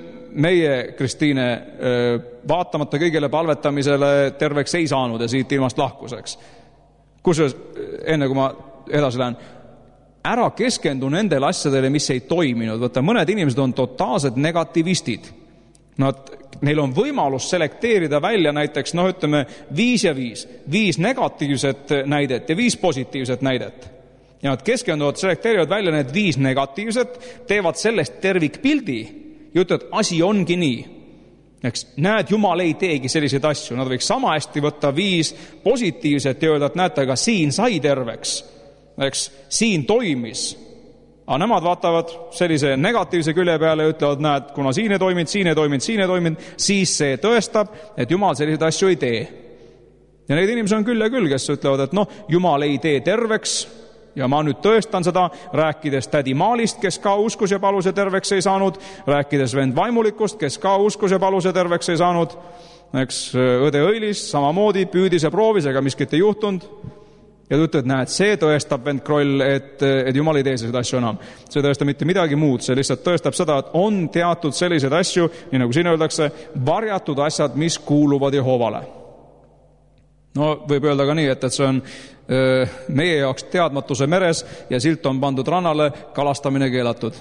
meie, Kristiine, vaatamata kõigile palvetamisele terveks ei saanud ja siit ilmast lahkuseks. Kusjuures, enne kui ma edasi lähen, ära keskendu nendele asjadele, mis ei toiminud. Võtta, mõned inimesed on totaalsed negativistid. Nad, neil on võimalus selekteerida välja näiteks, noh ütleme, viis ja viis. Viis negatiivset näidet ja viis positiivset näidet. Ja nad keskenduvad, selekteerivad välja need viis negatiivset, teevad sellest tervikpildi ja ütlevad, asi ongi nii. Eks, näed, Jumal ei teegi selliseid asju. Nad võiks sama hästi võtta viis positiivset ja öelda, et näete, aga siin sai terveks. Eks, siin toimis. Aga nemad vaatavad sellise negatiivse külje peale ja ütlevad, näed, kuna siin ei toiminud, siin ei toiminud, siin ei toiminud, siis see tõestab, et Jumal selliseid asju ei tee. Ja neid inimesi on küll ja küll, kes ütlevad, et noh, Jumal ei tee terveks. Ja ma nüüd tõestan seda, rääkides tädi Maalist, kes ka uskus ja palus ja terveks ei saanud, rääkides vend Vaimulikust, kes ka uskus ja palus ja terveks ei saanud. Eks õde Õilis samamoodi püüdis ja proovis, ega miskit ei juhtunud. Ja ta ütleb, et näed, see tõestab vend Kroll, et, et Jumal ei tee selliseid asju enam. See tõestab mitte midagi muud, see lihtsalt tõestab seda, et on teatud selliseid asju, nii nagu siin öeldakse, varjatud asjad, mis kuuluvad Jehovale. No võib öelda ka nii, et, et see on öö, meie jaoks teadmatuse meres ja silt on pandud rannale, kalastamine keelatud.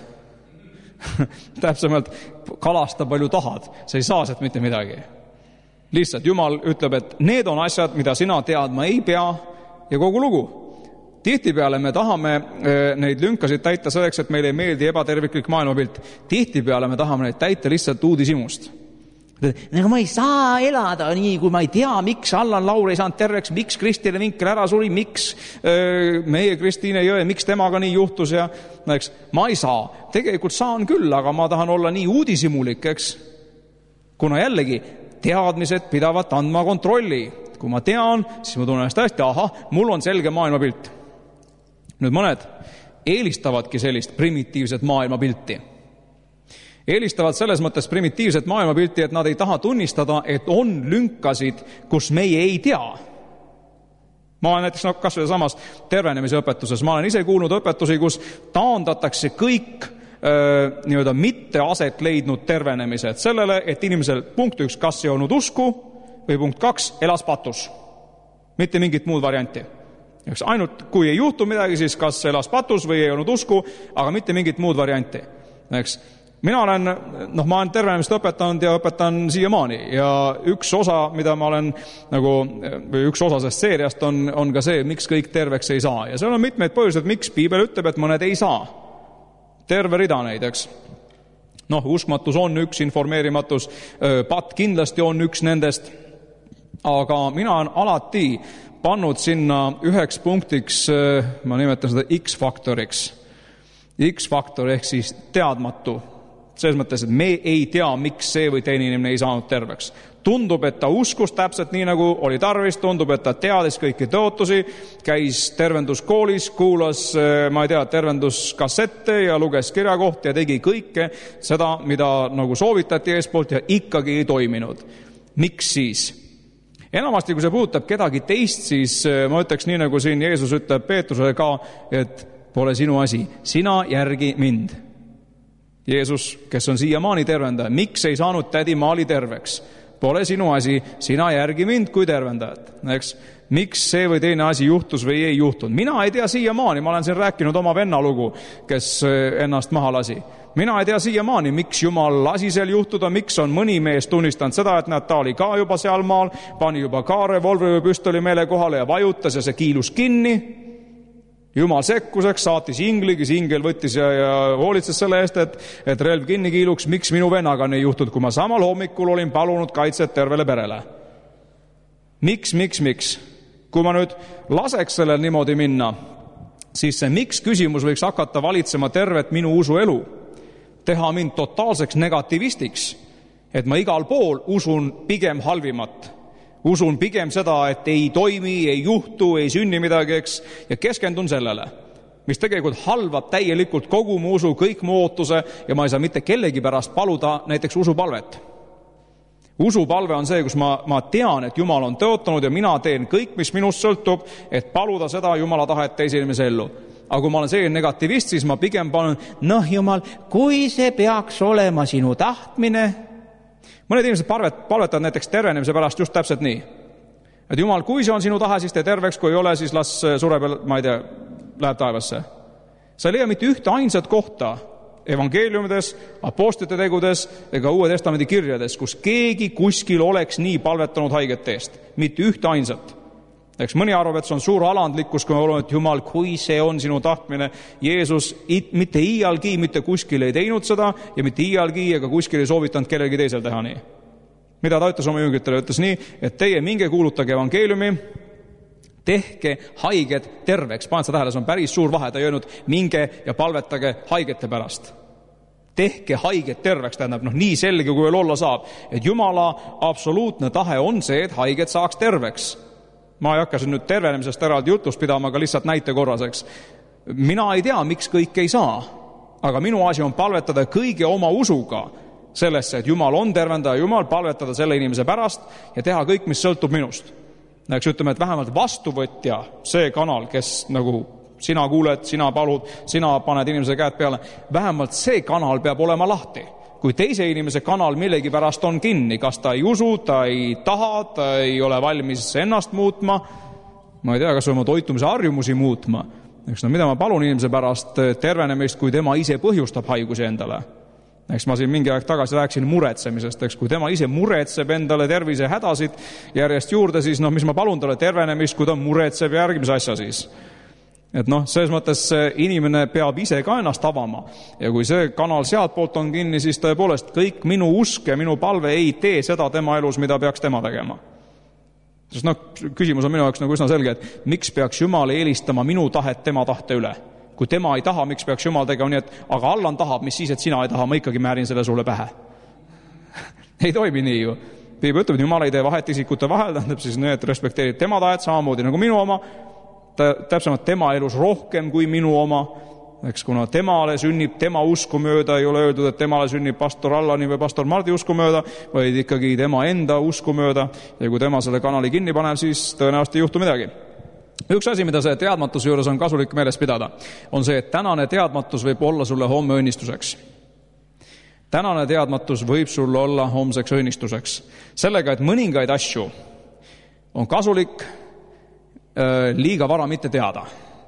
Täpsemalt, kalasta palju tahad, sa ei saa sealt mitte midagi. Lihtsalt Jumal ütleb, et need on asjad, mida sina teadma ei pea, ja kogu lugu. Tihtipeale me tahame neid lünkasid täita selleks, et meile ei meeldi ebaterviklik maailmapilt. Tihtipeale me tahame neid täita lihtsalt uudishimust. Nagu ma ei saa elada nii, kui ma ei tea, miks Allan Laur ei saanud terveks, miks Kristine Vinkel ära suri, miks öö, meie Kristiine Jõe, miks temaga nii juhtus ja eks, ma ei saa. Tegelikult saan küll, aga ma tahan olla nii uudishimulik, eks? Kuna jällegi teadmised pidavad andma kontrolli. Kui ma tean, siis ma tunnen hästi, aha, mul on selge maailmapilt. Nüüd mõned eelistavadki sellist primitiivset maailmapilti. Eelistavad selles mõttes primitiivset maailmapilti, et nad ei taha tunnistada, et on lünkasid, kus meie ei tea. Ma olen näiteks no, kas või samas tervenemise õpetuses. Ma olen ise kuulnud õpetusi, kus taandatakse kõik öö, nii-öelda mitte aset leidnud tervenemised sellele, et inimesel punkt üks, kas ei olnud usku, või punkt kaks, elas patus. Mitte mingit muud varianti. Eks ainult, kui ei juhtu midagi, siis kas elas patus või ei olnud usku, aga mitte mingit muud varianti. Eks mina olen, noh, ma olen tervenemist õpetanud ja õpetan siiamaani ja üks osa, mida ma olen nagu, või üks osa sest seeriast on, on ka see, miks kõik terveks ei saa. Ja seal on mitmeid põhjused, miks Piibel ütleb, et mõned ei saa. Terve rida neid, eks. Noh, uskmatus on üks, informeerimatus, pat kindlasti on üks nendest. Aga mina olen alati pannud sinna üheks punktiks, ma nimetan seda X-faktoriks. X-faktor ehk siis teadmatu. Selles mõttes, et me ei tea, miks see või teine inimene ei saanud terveks. Tundub, et ta uskus täpselt nii, nagu oli tarvis, tundub, et ta teadis kõiki tõotusi, käis tervenduskoolis, kuulas, ma ei tea, tervenduskassette ja luges kirjakohti ja tegi kõike seda, mida nagu soovitati eespoolt ja ikkagi ei toiminud. Miks siis? Enamasti, kui see puudutab kedagi teist, siis ma ütleks nii, nagu siin Jeesus ütleb Peetrusele ka, et pole sinu asi, sina järgi mind. Jeesus, kes on siiamaani tervendaja, miks ei saanud tädi Maali terveks? Pole sinu asi, sina järgi mind kui tervendajat. Eks? Miks see või teine asi juhtus või ei juhtunud? Mina ei tea siiamaani, ma olen siin rääkinud oma venna lugu, kes ennast maha lasi. Mina ei tea siiamaani, miks Jumal lasi seal juhtuda, miks on mõni mees tunnistanud seda, et näed, ta oli ka juba seal maal, pani juba ka revolvri või püstoli meele kohale ja vajutas ja see kiilus kinni. Jumal sekkuseks, saatis ingli, kes ingel võttis ja, ja hoolitses selle eest, et, et relv kinni kiiluks. Miks minu vennaga on ei juhtunud, kui ma samal hommikul olin palunud kaitset tervele perele? Miks, miks, miks? Kui ma nüüd laseks sellel niimoodi minna, siis see miks küsimus võiks hakata valitsema tervet minu usuelu, teha mind totaalseks negativistiks, et ma igal pool usun pigem halvimat. Usun pigem seda, et ei toimi, ei juhtu, ei sünni midagi, eks, ja keskendun sellele, mis tegelikult halvab täielikult kogu mu usu, kõik mu ootuse ja ma ei saa mitte kellegi pärast paluda näiteks usupalvet. Usupalve on see, kus ma, ma tean, et Jumal on tõotanud ja mina teen kõik, mis minust sõltub, et paluda seda Jumala tahet teise inimese ellu. Aga kui ma olen selline negativist, siis ma pigem panen, noh Jumal, kui see peaks olema sinu tahtmine. Mõned inimesed palvet, palvetavad näiteks tervenemise pärast just täpselt nii. Et Jumal, kui see on sinu tahe, siis tee terveks, kui ei ole, siis las sureb, ma ei tea, läheb taevasse. Sa ei leia mitte ühte ainsat kohta evangeeliumides, apostlite tegudes ega Uue Testamendi kirjades, kus keegi kuskil oleks nii palvetanud haigete eest. Mitte ühte ainsat. Eks mõni arvab, et see on suur alandlikkus, kui me oleme, et Jumal, kui see on sinu tahtmine. Jeesus mitte iialgi, mitte kuskil ei teinud seda ja mitte iialgi ega kuskil ei soovitanud kellelgi teisel teha nii. Mida ta ütles oma jüngritele? Ütles nii, et teie minge kuulutage evangeeliumi, tehke haiged terveks. Paned sa tähele, see on päris suur vahe. Ta ei öelnud, minge ja palvetage haigete pärast. Tehke haiged terveks, tähendab, noh, nii selge, kui veel olla saab. Et Jumala absoluutne tahe on see, et haiged saaks terveks. Ma ei hakka siin nüüd tervenemisest eraldi jutust pidama, aga lihtsalt näite korraseks. Mina ei tea, miks kõik ei saa, aga minu asi on palvetada kõige oma usuga, sellesse, et Jumal on tervendaja, Jumal palvetada selle inimese pärast ja teha kõik, mis sõltub minust. Eks ütleme, et vähemalt vastuvõtja, see kanal, kes nagu sina kuuled, sina palud, sina paned inimese käed peale, vähemalt see kanal peab olema lahti. Kui teise inimese kanal millegi pärast on kinni, kas ta ei usu, ta ei taha, ta ei ole valmis ennast muutma, ma ei tea, kas oma toitumise harjumusi muutma, eks no mida ma palun inimese pärast tervenemist, kui tema ise põhjustab haigusi endale. Eks ma siin mingi aeg tagasi rääkisin muretsemisest, eks kui tema ise muretseb endale tervise hädasid järjest juurde, siis noh, mis ma palun talle tervenemist, kui ta muretseb järgmise asja siis. Et noh, selles mõttes inimene peab ise ka ennast avama ja kui see kanal sealt poolt on kinni, siis tõepoolest kõik minu usk ja minu palve ei tee seda tema elus, mida peaks tema tegema. Sest noh, küsimus on minu jaoks nagu üsna selge, et miks peaks Jumal eelistama minu tahet tema tahte üle? Kui tema ei taha, miks peaks Jumal tegema nii, et aga Allan tahab, mis siis, et sina ei taha, ma ikkagi määrin selle sulle pähe. Ei toimi nii ju. Piibel ütleb, et Jumal ei tee vahet isikute vahel, tähendab siis need respekteerib tema tahet samamoodi nagu minu oma, täpsemalt tema elus rohkem kui minu oma, eks kuna temale sünnib tema usku mööda, ei ole öeldud, et temale sünnib pastor Allani või pastor Mardi usku mööda, vaid ikkagi tema enda usku mööda ja kui tema selle kanali kinni paneb, siis tõenäoliselt ei juhtu midagi. Üks asi, mida see teadmatuse juures on kasulik meeles pidada, on see, et tänane teadmatus võib olla sulle homme õnnistuseks. Tänane teadmatus võib sulle olla homseks õnnistuseks. Sellega, et mõningaid asju on kasulik äh, liiga vara mitte teada.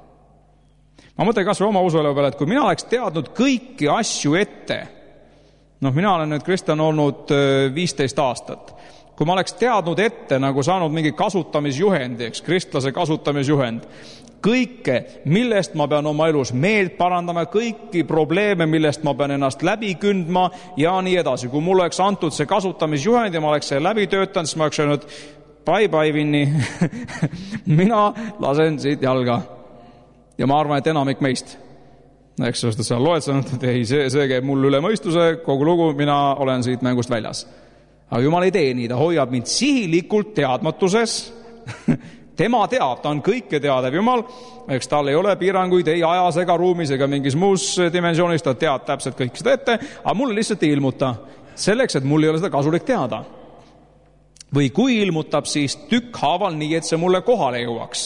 Ma mõtlen kas või oma usuelu peale, et kui mina oleks teadnud kõiki asju ette, noh, mina olen nüüd Kristjan olnud viisteist aastat, kui ma oleks teadnud ette, nagu saanud mingi kasutamisjuhendi, eks, kristlase kasutamisjuhend, kõike, millest ma pean oma elus meelt parandama, kõiki probleeme, millest ma pean ennast läbi kündma ja nii edasi. Kui mul oleks antud see kasutamisjuhend ja ma oleks see läbi töötanud, siis ma oleks öelnud, bye-bye, Vinni, mina lasen siit jalga. Ja ma arvan, et enamik meist. Eks sellest, et sa loed sannud, et ei, see, see käib mul üle mõistuse, kogu lugu, mina olen siit mängust väljas. Aga Jumal ei tee nii, ta hoiab mind sihilikult teadmatuses. Tema teab, ta on kõike teadev Jumal, eks tal ei ole piiranguid ei ajas ega ruumis ega mingis muus dimensioonis, ta teab täpselt kõik seda ette, aga mulle lihtsalt ei ilmuta, selleks, et mul ei ole seda kasulik teada. Või kui ilmutab, siis tükk haaval nii, et see mulle kohale jõuaks.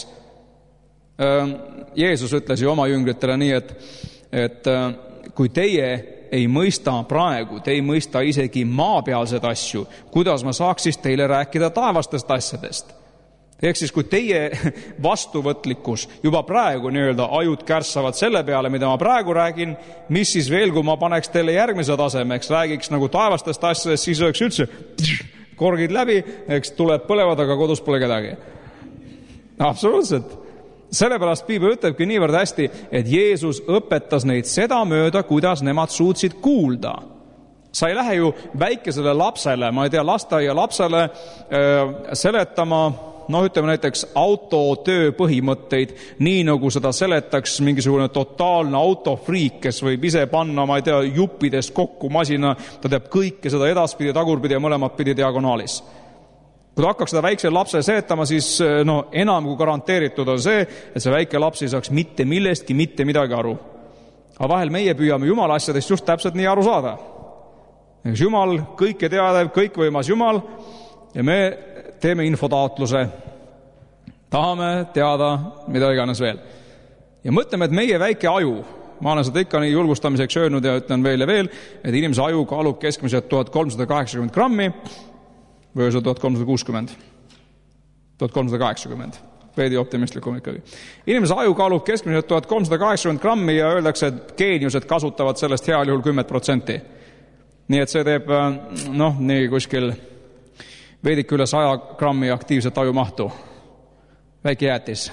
Jeesus ütles ju oma jüngritele nii, et, et kui teie ei mõista praegu, te ei mõista isegi maapealsed asju, kuidas ma saaks siis teile rääkida taevastest asjadest. Ehk siis, kui teie vastuvõtlikkus juba praegu nii-öelda ajud kärssavad selle peale, mida ma praegu räägin, mis siis veel, kui ma paneks teile järgmise tasemeks, räägiks nagu taevastest asjadest, siis oleks üldse korgid läbi, eks tuleb põlevad, aga kodus pole kedagi. Absoluutselt. Sellepärast Piibel ütlebki niivõrd hästi, et Jeesus õpetas neid seda mööda, kuidas nemad suutsid kuulda. Sa ei lähe ju väikesele lapsele, ma ei tea, lasteaia lapsele äh, seletama, noh ütleme näiteks autotöö põhimõtteid, nii nagu seda seletaks mingisugune totaalne autofriik, kes võib ise panna, ma ei tea, juppidest kokku masina, ta teab kõike seda edaspidi, tagurpidi ja mõlemat pidi diagonaalis. Kui ta hakkaks seda väikse lapse seetama, siis no, enam kui garanteeritud on see, et see väike laps ei saaks mitte millestki, mitte midagi aru. Aga vahel meie püüame Jumala asjadest just täpselt nii aru saada. Jumal, kõike teadev, kõikvõimas Jumal ja me teeme infotaotluse. Tahame teada, mida iganes veel. Ja mõtleme, et meie väike aju, ma olen seda ikka nii julgustamiseks öelnud ja ütlen veel ja veel, et inimese aju kaalub keskmiselt tuhat kolmsada kaheksakümmend grammi, või see tuhat kolmsada kuuskümmend. tuhat kolmsada kaheksakümmend. Veidi optimistlikum ikkagi. Inimese aju kaalub keskmiselt tuhat kolmsada kaheksakümmend grammi ja öeldakse, et geeniused kasutavad sellest heal juhul kümme protsenti. Nii et see teeb, noh, nii kuskil veidik üle saja grammi aktiivset ajumahtu. Väike jäätis.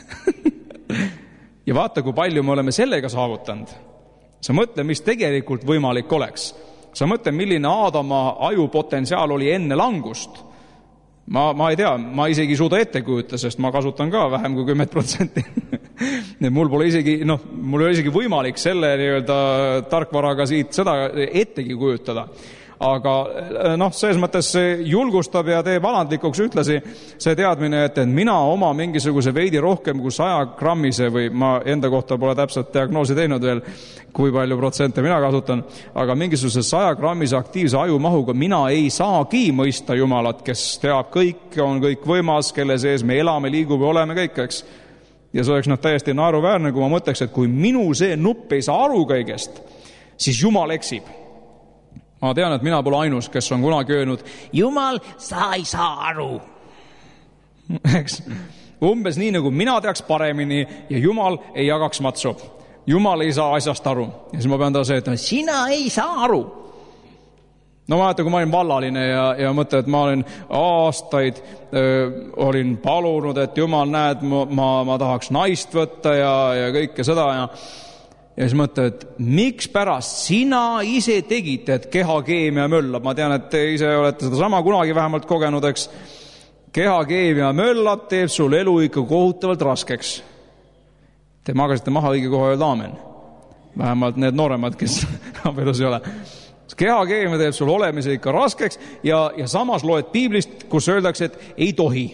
Ja vaata, kui palju me oleme sellega saavutanud. Sa mõtle, mis tegelikult võimalik oleks. Sa mõtle, milline Aadama ajupotentsiaal oli enne langust. Ma, ma ei tea, ma isegi suuda ette kujuta, sest ma kasutan ka vähem kui kümme protsenti. Mul pole isegi, noh, mul ei ole isegi võimalik selle nii-öelda tarkvaraga siit seda ettegi kujutada. aga noh, selles mõttes julgustab ja teeb alandlikuks ühtlasi see teadmine, et, et mina oma mingisuguse veidi rohkem kui saja grammise või ma enda kohta pole täpselt diagnoosi teinud veel, kui palju protsente mina kasutan, aga mingisuguse saja grammise aktiivse ajumahuga mina ei saagi mõista Jumalat, kes teab kõik, on kõik võimas, kelle sees me elame, liigume, oleme kõik, eks. Ja see oleks noh täiesti naeruväärne, kui ma mõtleks, et kui minu see nupp ei saa aru kõigest, siis Jumal eksib. Ma tean, et mina pole ainus, kes on kunagi öelnud, Jumal, sa ei saa aru. Eks? Umbes nii, nagu mina teaks paremini ja Jumal ei jagaks matsu. Jumal ei saa asjast aru. Ja siis ma pean taas öelda, sina ei saa aru. No ma mäletan, kui ma olin vallaline ja, ja mõtlen, et ma olin aastaid, öö, olin palunud, et Jumal näed, ma, ma, ma tahaks naist võtta ja, ja kõike seda ja Ja siis mõtled, et miks pärast sina ise tegid, et kehakeemia möllab. Ma tean, et te ise olete seda sama kunagi vähemalt kogenud, eks. Kehakeemia möllab, teeb sul elu ikka kohutavalt raskeks. Te magasite maha õige koha öelda aamen. Vähemalt need nooremad, kes abielus ei ole. Kehakeemia teeb sul olemise ikka raskeks ja, ja samas loed piiblist, kus öeldakse, et ei tohi.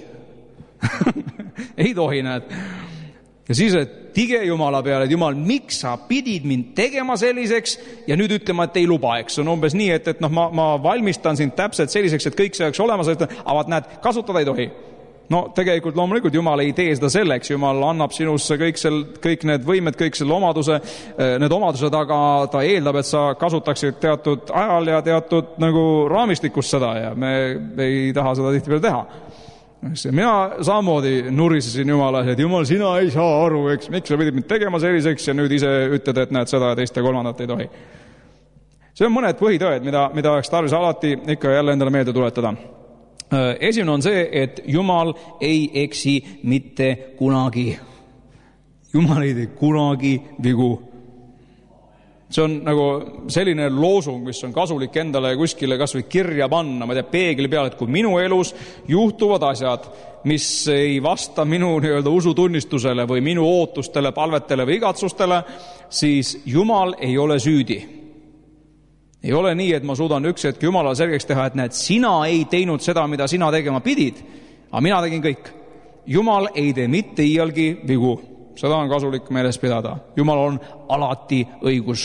ei tohi, näed. Ja siis, et tige Jumala peale, et Jumal, miks sa pidid mind tegema selliseks ja nüüd ütlema, et ei luba, eks. On umbes nii, et, et noh, ma, ma valmistan sind täpselt selliseks, et kõik see oleks olemas, et aga näed, kasutada ei tohi. No tegelikult loomulikult Jumal ei tee seda selleks, Jumal annab sinusse kõik, sel, kõik need võimed, kõik selle omaduse, need omadused, aga ta eeldab, et sa kasutaksid teatud ajal ja teatud nagu raamistikus seda ja me ei taha seda tihti veel teha. Mina samamoodi nurisesin Jumalas, et Jumal, sina ei saa aru, eks, miks sa pidid mind tegema selliseks ja nüüd ise ütled, et näed seda ja teist ja kolmandat ei tohi. See on mõned põhitõed, mida, mida oleks tarvis alati ikka jälle endale meelde tuletada. Esimene on see, et Jumal ei eksi mitte kunagi. Jumal ei tee kunagi vigu. See on nagu selline loosung, mis on kasulik endale kuskile kas või kirja panna, ma tea, peegli peale, et kui minu elus juhtuvad asjad, mis ei vasta minu nii-öelda usutunnistusele või minu ootustele, palvetele või igatsustele, siis Jumal ei ole süüdi. Ei ole nii, et ma suudan üks hetk Jumalale selgeks teha, et näed, sina ei teinud seda, mida sina tegema pidid, aga mina tegin kõik. Jumal ei tee mitte iialgi vigu. Seda on kasulik meeles pidada. Jumal on alati õigus.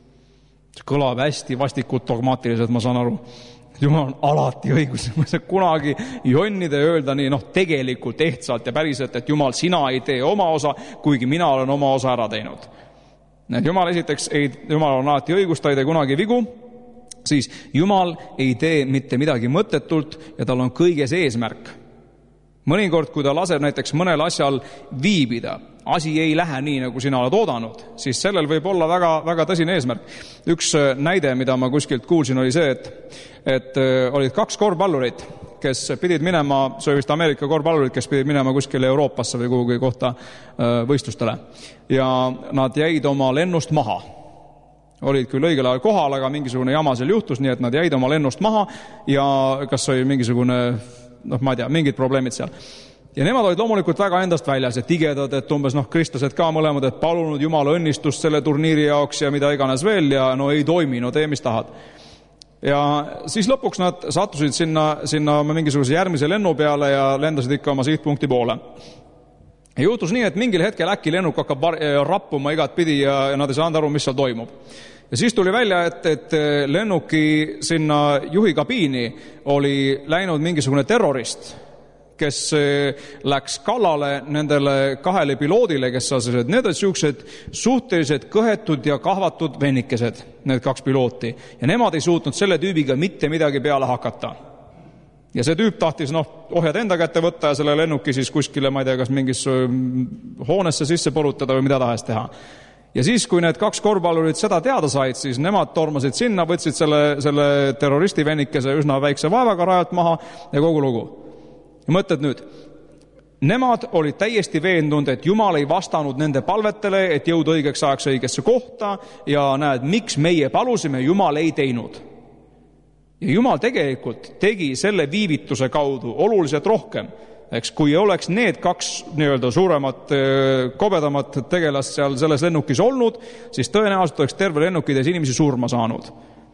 See kõlab hästi vastikult dogmaatiliselt, ma saan aru. Jumal on alati õigus. Ma ei saa kunagi jonnida ja öelda nii, noh, tegelikult ehtsalt ja päriselt, et Jumal, sina ei tee oma osa, kuigi mina olen oma osa ära teinud. Jumal esiteks, ei, Jumal on alati õigus, ta ei tee kunagi vigu, siis Jumal ei tee mitte midagi mõttetult ja tal on kõiges eesmärk. Mõnikord, kui ta laseb näiteks mõnel asjal viibida, asi ei lähe nii, nagu sina oled oodanud, siis sellel võib olla väga, väga tõsine eesmärk. Üks näide, mida ma kuskilt kuulsin, oli see, et, et olid kaks korvpallurit, kes pidid minema, see vist Ameerika korvpallurid, kes pidid minema kuskile Euroopasse või kuhugi kohta võistlustele. Ja nad jäid oma lennust maha. Olid küll õigel ajal kohal, aga mingisugune jama seal juhtus, nii et nad jäid oma lennust maha ja kas oli mingisugune, noh, ma ei tea, mingid probleemid seal. Ja nemad olid loomulikult väga endast väljas, et tigedad, et umbes noh, kristlased ka mõlemad, et palunud Jumala õnnistust selle turniiri jaoks ja mida iganes veel ja no ei toimi, no tee, mis tahad. Ja siis lõpuks nad sattusid sinna, sinna mingisuguse järgmise lennu peale ja lendasid ikka oma sihtpunkti poole. Ja juhtus nii, et mingil hetkel äkki lennuk hakkab rappuma igat pidi ja, ja nad ei saanud aru, mis seal toimub. Ja siis tuli välja, et, et lennuki sinna juhi kabiini oli läinud mingisugune terrorist, kes läks kallale nendele kahele piloodile, kes sasid, need olid siuksed suhteliselt kõhetud ja kahvatud vennikesed, need kaks pilooti. Ja nemad ei suutnud selle tüübiga mitte midagi peale hakata. Ja see tüüp tahtis, noh, ohjad enda kätte võtta ja selle lennuki siis kuskile, ma ei tea, kas mingis hoonesse sisse porutada või mida tahes teha. Ja siis, kui need kaks korvpallurit seda teada said, siis nemad tormasid sinna, võtsid selle, selle terroristi vennikese üsna väikse vaevaga rajalt maha ja kogu lugu. Ja mõtled nüüd, nemad olid täiesti veendunud, et Jumal ei vastanud nende palvetele, et jõuda õigeks ajaks õigesse kohta ja näed, miks meie palusime, Jumal ei teinud. Ja Jumal tegelikult tegi selle viivituse kaudu oluliselt rohkem. Eks, kui oleks need kaks nii-öelda suuremat, kobedamat tegelast seal selles lennukis olnud, siis tõenäoliselt oleks terve lennukides inimesi surma saanud.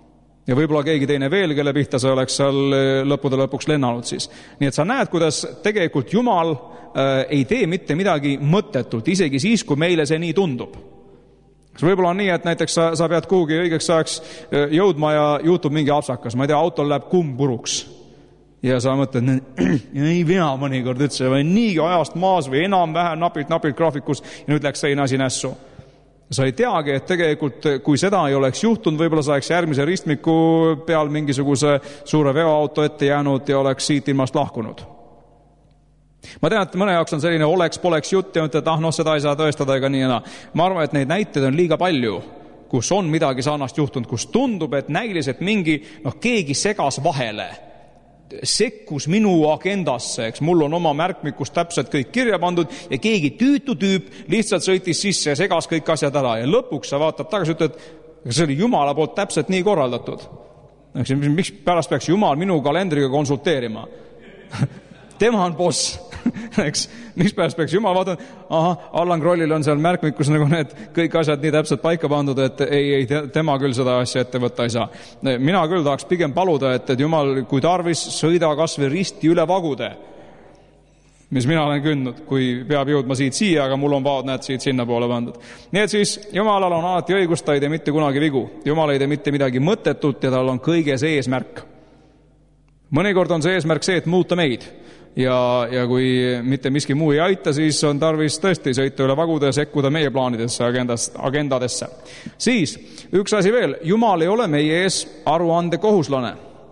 ja võib-olla keegi teine veel, kelle pihta sa oleks seal lõppude lõpuks lennanud siis. Nii et sa näed, kuidas tegelikult Jumal äh, ei tee mitte midagi mõttetult, isegi siis, kui meile see nii tundub. Võib-olla on nii, et näiteks sa, sa pead kuhugi õigeks ajaks jõudma ja juhtub mingi apsakas. Ma ei tea, autol läheb kumm puruks. Ja sa mõtled, ei pea mõnikord üldse, või nii ajast maas või enam-vähem napilt, napilt graafikus ja nüüd läks selline asi nässu. Sa ei teagi, et tegelikult, kui seda ei oleks juhtunud, võib-olla sa oleks järgmise ristmiku peal mingisuguse suure veoauto ette jäänud ja oleks siit ilmast lahkunud. Ma tean, et mõne jaoks on selline oleks-poleks jutt ja mõtled, et ah, noh, seda ei saa tõestada ega nii ja naa. Ma arvan, et neid näiteid on liiga palju, kus on midagi sarnast juhtunud, kus tundub, et näiliselt mingi, noh, keegi segas vahele, sekkus minu agendasse, eks mul on oma märkmikus täpselt kõik kirja pandud ja keegi tüütu tüüp lihtsalt sõitis sisse ja segas kõik asjad ära ja lõpuks sa vaatad tagasi, ütled, et see oli Jumala poolt täpselt nii korraldatud. Miks pärast peaks Jumal minu kalendriga konsulteerima? Tema on boss, eks, mis pärast peaks Jumal vaatama, aha, Allan Krollil on seal märkmikus nagu need kõik asjad nii täpselt paika pandud, et ei, ei, tema küll seda asja ette võtta ei saa. Mina küll tahaks pigem paluda, et, et Jumal, kui tarvis, sõida kas või risti üle vagude, mis mina olen kündnud, kui peab jõudma siit siia, aga mul on vaad, näed, siit sinna poole pandud. Nii et siis Jumalal on alati õigus, ta ei tee mitte kunagi vigu. Jumal ei tee mitte midagi mõttetut ja tal on kõiges eesmärk. Mõnikord on see eesmärk see, et muuta meid. Ja, ja kui mitte miski muu ei aita, siis on tarvis tõesti sõita üle vagude ja sekkuda meie plaanidesse, agendadesse. Siis, üks asi veel, Jumal ei ole meie ees aruande kohuslane.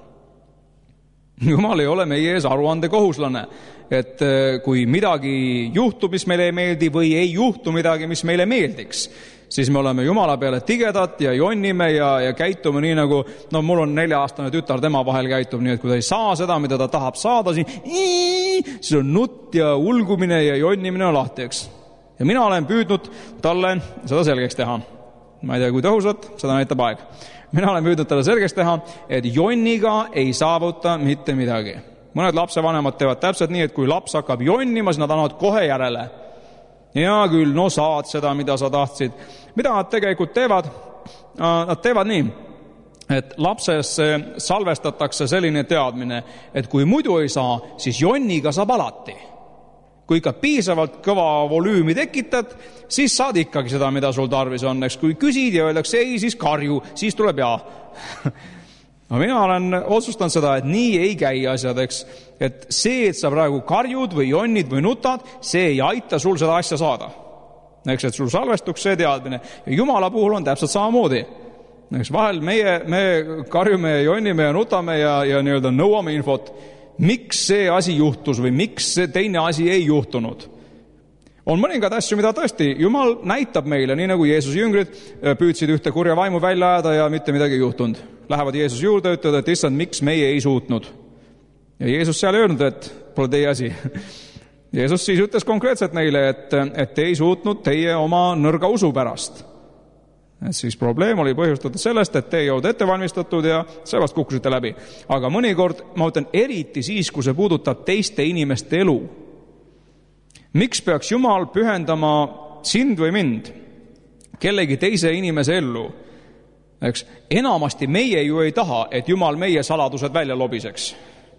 Jumal ei ole meie ees aruande kohuslane, et kui midagi juhtub, mis meile ei meeldi või ei juhtu midagi, mis meile meeldiks, siis me oleme Jumala peale tigedad ja jonnime ja, ja käitume nii nagu, no mul on nelja-aastane tütar, tema vahel käitub nii, et kui ta ei saa seda, mida ta tahab saada, siis, siis on nutt ja ulgumine ja jonnimine on lahti, eks. Ja mina olen püüdnud talle seda selgeks teha. Ma ei tea, kui tõhusat, seda näitab aeg. Mina olen püüdnud talle selgeks teha, et jonniga ei saavuta mitte midagi. Mõned lapsevanemad teevad täpselt nii, et kui laps hakkab jonnima, siis nad annavad kohe järele. Ja küll, no saad seda, mida sa tahtsid. Mida nad tegelikult teevad? Nad teevad nii, et lapsesse salvestatakse selline teadmine, et kui muidu ei saa, siis jonniga saab alati. Kui ikka piisavalt kõva volüümi tekitad, siis saad ikkagi seda, mida sul tarvis on. Eks kui küsid ja öeldakse ei, siis karju, siis tuleb jaa. No mina olen otsustanud seda, et nii ei käi asjad, eks. Et see, et sa praegu karjud või jonnid või nutad, see ei aita sul seda asja saada. Eks, et sul salvestuks see teadmine. Ja Jumala puhul on täpselt samamoodi. Eks vahel meie, me karjume ja jonnime ja nutame ja, ja nii-öelda nõuame infot, miks see asi juhtus või miks see teine asi ei juhtunud. On mõningad asju, mida tõesti Jumal näitab meile, nii nagu Jeesuse jüngrid püüdsid ühte kurja vaimu välja ajada ja mitte midagi juhtunud. Lähevad Jeesus juurde, ütlevad, et issand, miks meie ei suutnud. Ja Jeesus seal ei öelnud, et pole teie asi. Jeesus siis ütles konkreetselt neile, et, et te ei suutnud teie oma nõrga usu pärast. Et siis probleem oli põhjustatud sellest, et te ei olnud ettevalmistatud ja sellest kukkusite läbi. Aga mõnikord, ma ütlen, eriti siis, kui see puudutab teiste inimeste elu. Miks peaks Jumal pühendama sind või mind kellegi teise inimese ellu? Eks, enamasti meie ju ei taha, et Jumal meie saladused välja lobiseks.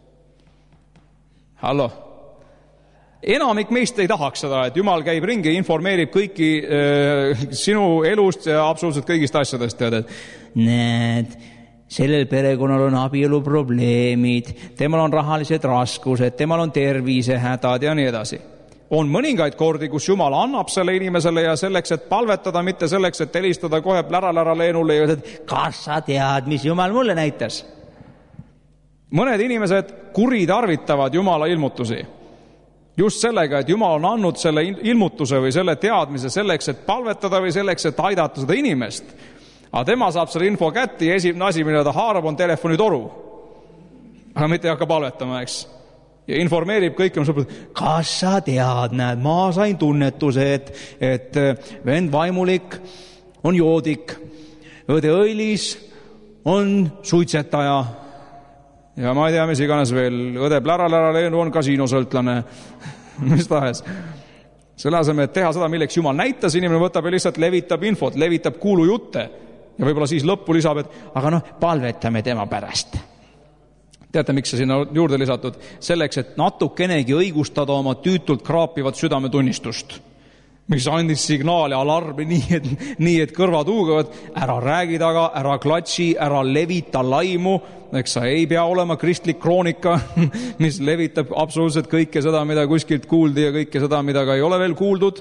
Hallo? Enamik meist ei tahaks seda, et Jumal käib ringi ja informeerib kõiki äh, sinu elust ja absoluutselt kõigist asjadest. Tead, et näed, sellel perekonnal on abieluprobleemid, temal on rahalised raskused, temal on tervisehädad ja nii edasi. On mõningaid kordi, kus Jumal annab selle inimesele ja selleks, et palvetada, mitte selleks, et helistada kohe plära-lära leenule ja öelda, et kas sa tead, mis Jumal mulle näitas? Mõned inimesed kuritarvitavad Jumala ilmutusi. Just sellega, et Jumal on andnud selle ilmutuse või selle teadmise selleks, et palvetada või selleks, et aidata seda inimest. Aga tema saab selle info kätte ja esimene asi, mille ta haarab, on telefonitoru. Aga mitte ei hakka palvetama, eks. Ja informeerib kõike, kas sa tead, näed, ma sain tunnetuse, et, et vend vaimulik on joodik, õde Õilis on suitsetaja ja ma ei tea, mis iganes veel, õde Plära-Lära Leenu on kasiinosõltlane, mis tahes. Selle asemel, et teha seda, milleks Jumal näitas, inimene võtab ja lihtsalt levitab infot, levitab kuulujutte ja võib-olla siis lõppu lisab, et aga noh, palvetame tema pärast. Teate, miks see sinna juurde lisatud? Selleks, et natukenegi õigustada oma tüütult kraapivat südametunnistust, mis andis signaali, alarmi, nii et, nii et kõrvad huugavad, ära räägi taga, ära klatši, ära levita laimu, eks sa ei pea olema kristlik kroonika, mis levitab absoluutselt kõike seda, mida kuskilt kuuldi ja kõike seda, mida ka ei ole veel kuuldud.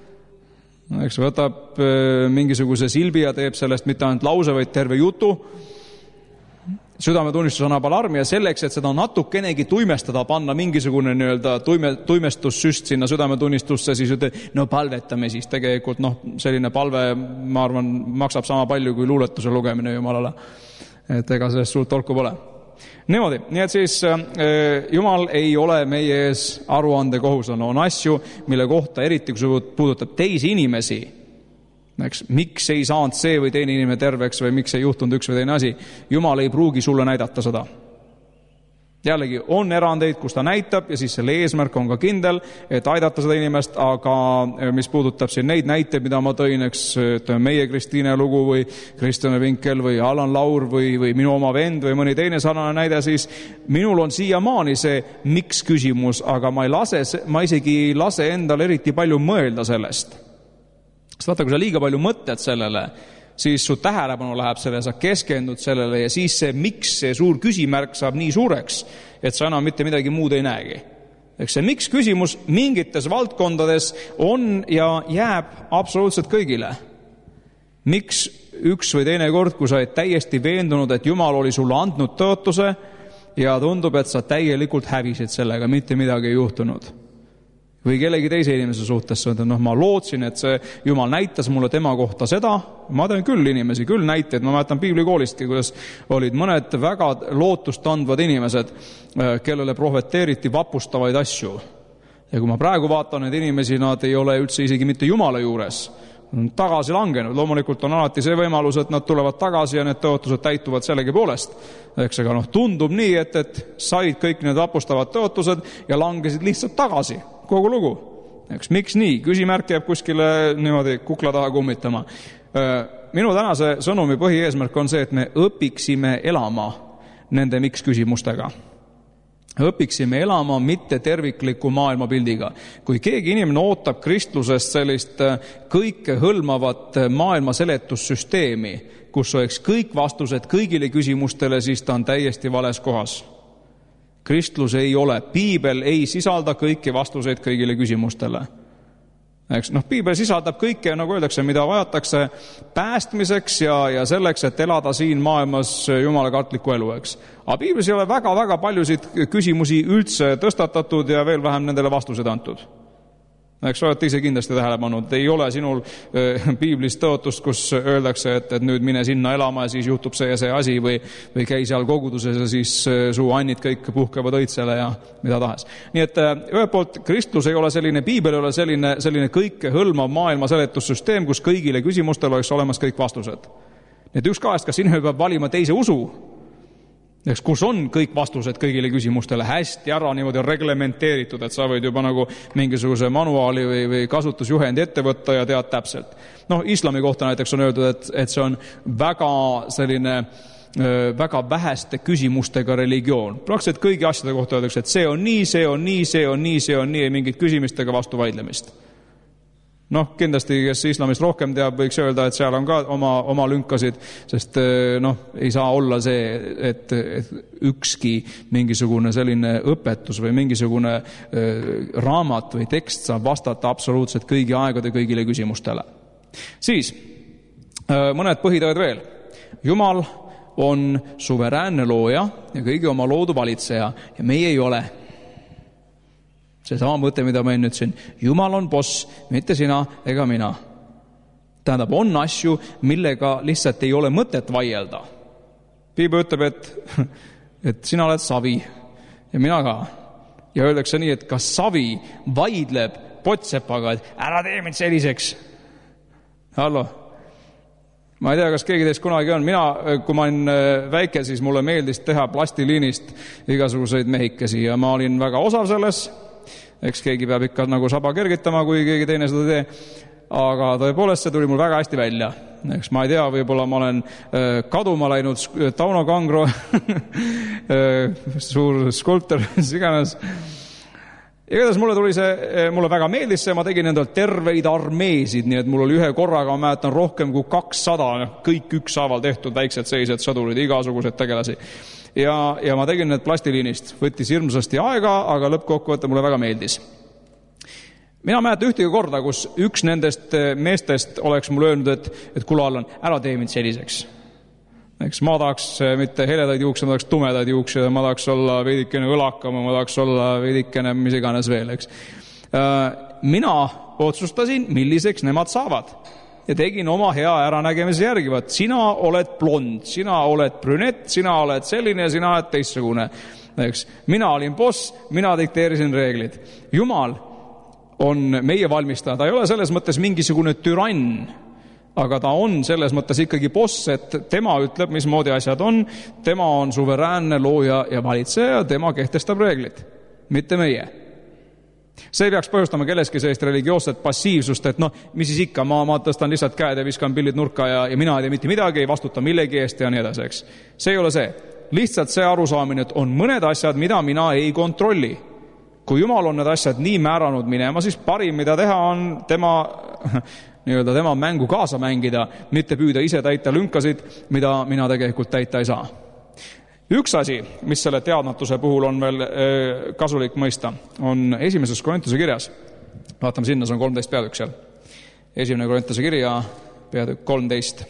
Eks võtab mingisuguse silbi ja teeb sellest mitte ainult lause, vaid terve jutu. Südametunnistus annab alarmi ja selleks, et seda natukenegi tuimestada, panna mingisugune nii-öelda tuime, tuimestussüst sinna südametunnistusse, siis ütled, no palvetame siis. Tegelikult noh, selline palve, ma arvan, maksab sama palju kui luuletuse lugemine Jumalale. Et ega sellest suurt tolku pole. Niimoodi, nii et siis äh, Jumal ei ole meie ees aruande kohuslane. On asju, mille kohta eriti, kui see puudutab teisi inimesi, eks, miks ei saanud see või teine inimene terveks või miks ei juhtunud üks või teine asi, Jumal ei pruugi sulle näidata seda. Jällegi on erandeid, kus ta näitab ja siis selle eesmärk on ka kindel, et aidata seda inimest, aga mis puudutab siin neid näiteid, mida ma tõin, eks meie Kristiine lugu või Kristjane Vinkel või Alan Laur või, või minu oma vend või mõni teine sarnane näide, siis minul on siiamaani see miks küsimus, aga ma, ei lase, ma isegi ei lase endal eriti palju mõelda sellest. Sest vaata, kui sa liiga palju mõtled sellele, siis su tähelepanu läheb sellele, sa keskendud sellele ja siis see miks, see suur küsimärk saab nii suureks, et sa enam mitte midagi muud ei näegi. Eks see miks küsimus mingites valdkondades on ja jääb absoluutselt kõigile. Miks üks või teine kord, kui sa oled täiesti veendunud, et Jumal oli sulle andnud tõotuse ja tundub, et sa täielikult hävisid sellega, mitte midagi ei juhtunud. Või kellegi teise inimese suhtes, noh, ma lootsin, et see Jumal näitas mulle tema kohta seda, ma tean küll inimesi, küll näiteid, ma mäletan piiblikoolistki, kuidas olid mõned väga lootust andvad inimesed, kellele prohveteeriti vapustavaid asju. Ja kui ma praegu vaatan neid inimesi, nad ei ole üldse isegi mitte Jumala juures, tagasi langenud. Loomulikult on alati see võimalus, et nad tulevad tagasi ja need tõotused täituvad sellegi poolest. Eks aga noh, tundub nii, et, et said kõik need vapustavad tõotused ja langesid lihtsalt tagasi. Kogu lugu. Eks, miks nii? Küsimärk jääb kuskile niimoodi kukla taha kummitama. Minu tänase sõnumi põhieesmärk on see, et me õpiksime elama nende miks küsimustega. Õpiksime elama mitte tervikliku maailmapildiga. Kui keegi inimene ootab kristlusest sellist kõike hõlmavat maailma seletussüsteemi, kus oleks kõik vastused kõigile küsimustele, siis ta on täiesti vales kohas. Kristlus ei ole, piibel ei sisalda kõiki vastuseid kõigile küsimustele. Eks, noh, piibel sisaldab kõike, nagu öeldakse, mida vajatakse päästmiseks ja, ja selleks, et elada siin maailmas Jumala kartlikku elu, eks. Aga piiblis ei ole väga-väga paljusid küsimusi üldse tõstatatud ja veel vähem nendele vastused antud. Eks olete ise kindlasti tähele pannud, ei ole sinul äh, piiblis tõotust, kus öeldakse, et, et nüüd mine sinna elama ja siis juhtub see ja see asi või, või käi seal koguduses ja siis äh, su annid kõik puhkevad õitsele ja mida tahes. Nii et äh, ühelt poolt kristlus ei ole selline, piibel ei ole selline, selline kõike hõlmav maailma seletussüsteem, kus kõigile küsimustele oleks olemas kõik vastused. Nii et üks kahest, kas inimene peab valima teise usu, eks, kus on kõik vastused kõigile küsimustele hästi ära niimoodi reglementeeritud, et sa võid juba nagu mingisuguse manuaali või, või kasutusjuhendi ette võtta ja tead täpselt. Noh, islami kohta näiteks on öeldud, et, et see on väga selline väga väheste küsimustega religioon. Praktiliselt kõigi asjade kohta öeldakse, et see on nii, see on nii, see on nii, see on nii, ei mingit küsimistega vastu vaidlemist. Noh, kindlasti, kes islamist rohkem teab, võiks öelda, et seal on ka oma, oma lünkasid, sest noh, ei saa olla see, et, et ükski mingisugune selline õpetus või mingisugune äh, raamat või tekst saab vastata absoluutselt kõigi aegade kõigile küsimustele. Siis, äh, mõned põhitõed veel. Jumal on suveräänne looja ja kõigi oma loodu valitseja ja meie ei ole. See sama mõte, mida ma enne ütlesin. Jumal on boss, mitte sina ega mina. Tähendab, on asju, millega lihtsalt ei ole mõtet vaielda. Piibel ütleb, et, et sina oled savi ja mina ka. Ja öeldakse nii, et kas savi vaidleb potsepaga, et ära tee mind selliseks. Hallo. Ma ei tea, kas keegi teist kunagi on. Mina, kui ma olin väike, siis mulle meeldis teha plastiliinist igasuguseid mehikesi ja ma olin väga osav selles. Eks keegi peab ikka nagu saba kergitama, kui keegi teine seda tee. aga tõepoolest see tuli mul väga hästi välja. Eks ma ei tea, võib-olla ma olen kaduma läinud Tauno Kangro suur skulptor, mis iganes. Igatahes mulle tuli see, mulle väga meeldis see, ma tegin endal terveid armeesid, nii et mul oli ühe korraga, ma mäletan, rohkem kui kakssada, kõik ükshaaval tehtud väiksed seised sõdurid, igasugused tegelasi. Ja, ja ma tegin need plastiliinist, võttis hirmsasti aega, aga lõppkokkuvõtte mulle väga meeldis. Mina mäletan ühtegi korda, kus üks nendest meestest oleks mulle öelnud, et, et kuule Allan, ära tee mind selliseks. Eks ma tahaks mitte heledaid juukse, ma tahaks tumedaid juukse, ma tahaks olla veidikene õlakam, ma tahaks olla veidikene mis iganes veel. Eks. Mina otsustasin, milliseks nemad saavad. Ja tegin oma hea äranägemise järgi. Vaat, sina oled blond, sina oled brünett, sina oled selline ja sina oled teistsugune. Eks. Mina olin boss, mina dikteerisin reeglid. Jumal on meie valmistaja, ta ei ole selles mõttes mingisugune türann, aga ta on selles mõttes ikkagi boss, et tema ütleb, mismoodi asjad on, tema on suveräänne looja ja valitseja, tema kehtestab reeglid, mitte meie. See ei peaks põhjustama kelleski sellist religioosset passiivsust, et noh, mis siis ikka, ma, ma tõstan lihtsalt käed ja viskan pillid nurka ja, ja mina ei tee mitte midagi, ei vastuta millegi eest ja nii edasi, eks. See ei ole see. Lihtsalt see arusaamine, et on mõned asjad, mida mina ei kontrolli. Kui Jumal on need asjad nii määranud minema, siis parim, mida teha, on tema, nii-öelda tema mängu kaasa mängida, mitte püüda ise täita lünkasid, mida mina tegelikult täita ei saa. Üks asi, mis selle teadmatuse puhul on veel kasulik mõista, on esimeses Korintuse kirjas. Vaatame sinna, see on kolmteist peatükk seal. Esimene Korintuse kirja, peatükk kolmteist.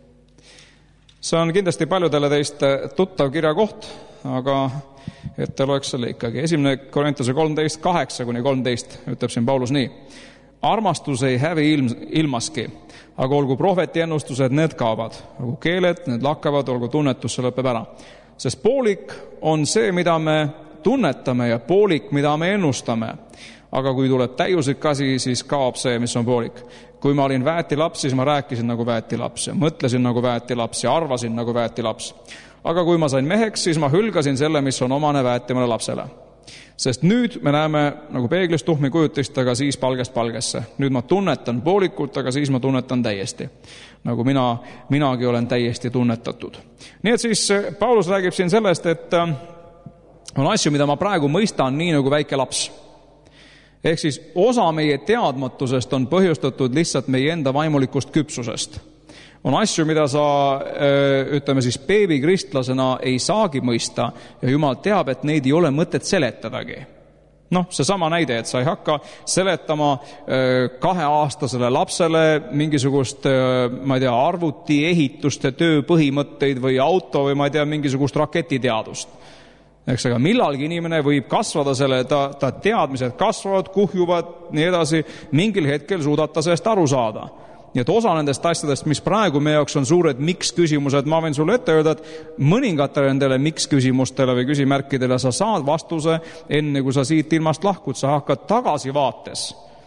See on kindlasti paljudele teist tuttav kirja koht, aga et te loeks selle ikkagi. Esimene Korintuse kolmteist, kaheksa kuni kolmteist, ütleb siin Paulus nii. Armastus ei hävi ilm, ilmaski, aga olgu prohveti ennustused, need kaovad. Olgu keeled, need lakkavad, olgu tunnetus, see lõpeb ära. Sest poolik on see, mida me tunnetame ja poolik, mida me ennustame. Aga kui tuleb täiuslik asi, siis kaob see, mis on poolik. Kui ma olin väetilaps, siis ma rääkisin nagu väetilaps ja mõtlesin nagu väetilaps ja arvasin nagu väetilaps. Aga kui ma sain meheks, siis ma hülgasin selle, mis on omane väetimale lapsele. Sest nüüd me näeme nagu peeglist tuhmi kujutist, aga siis palgest palgesse. Nüüd ma tunnetan poolikult, aga siis ma tunnetan täiesti. Nagu mina, minagi olen täiesti tunnetatud. Nii et siis Paulus räägib siin sellest, et on asju, mida ma praegu mõistan nii nagu väike laps. Ehk siis osa meie teadmatusest on põhjustatud lihtsalt meie enda vaimulikust küpsusest. On asju, mida sa, ütleme siis, beebikristlasena ei saagi mõista ja Jumal teab, et neid ei ole mõtet seletadagi. Noh, see sama näide, et sa ei hakka seletama kaheaastasele lapsele mingisugust, ma ei tea, arvuti, ehituste, töö põhimõtteid või auto või ma ei tea, mingisugust raketiteadust. Eks, aga millalgi inimene võib kasvada selle, ta, ta teadmised kasvavad, kuhjuvad, nii edasi, mingil hetkel suudata sellest aru saada. Nii et osa nendest asjadest, mis praegu meie jaoks on suured miks-küsimused, ma võin sulle ette öelda, et mõningatele nendele miks-küsimustele või küsimärkidele sa saad vastuse enne, kui sa siit ilmast lahkud, sa hakkad tagasi vaates.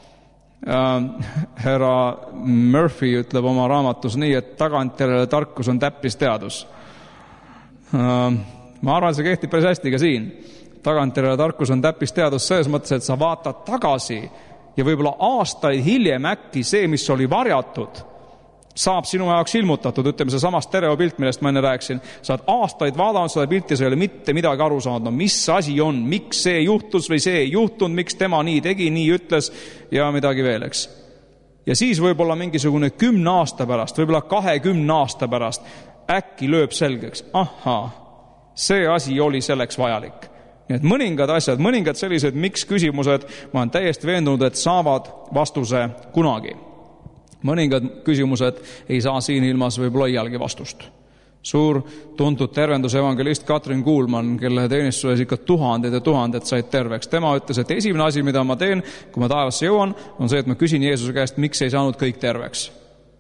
Äh, härra Murphy ütleb oma raamatus nii, et tagantjärele tarkus on täppisteadus. Äh, ma arvan, et see kehtib päris hästi ka siin. Tagantjärele tarkus on täppisteadus selles mõttes, et sa vaatad tagasi ja võib-olla aastaid hiljem äkki see, mis oli varjatud, saab sinu jaoks ilmutatud, ütleme see sama stereopilt, millest ma enne rääksin. Sa oled aastaid vaadanud seda pilti, sa ei ole mitte midagi aru saanud, no mis asi on, miks see juhtus või see ei juhtunud, miks tema nii tegi, nii ütles ja midagi veel, eks. Ja siis võib-olla mingisugune kümne aasta pärast, võib-olla kahekümne aasta pärast äkki lööb selgeks, aha, see asi oli selleks vajalik. Nii et mõningad asjad, mõningad sellised miks küsimused, ma olen täiesti veendunud, et saavad vastuse kunagi. Mõningad küsimused ei saa siin ilmas võib-olla iialgi vastust. Suur tuntud tervendusevangelist Katrin Kuulmann, kelle teenistuses ikka tuhanded ja tuhanded said terveks. Tema ütles, et esimene asi, mida ma teen, kui ma taevasse jõuan, on see, et ma küsin Jeesuse käest, miks ei saanud kõik terveks.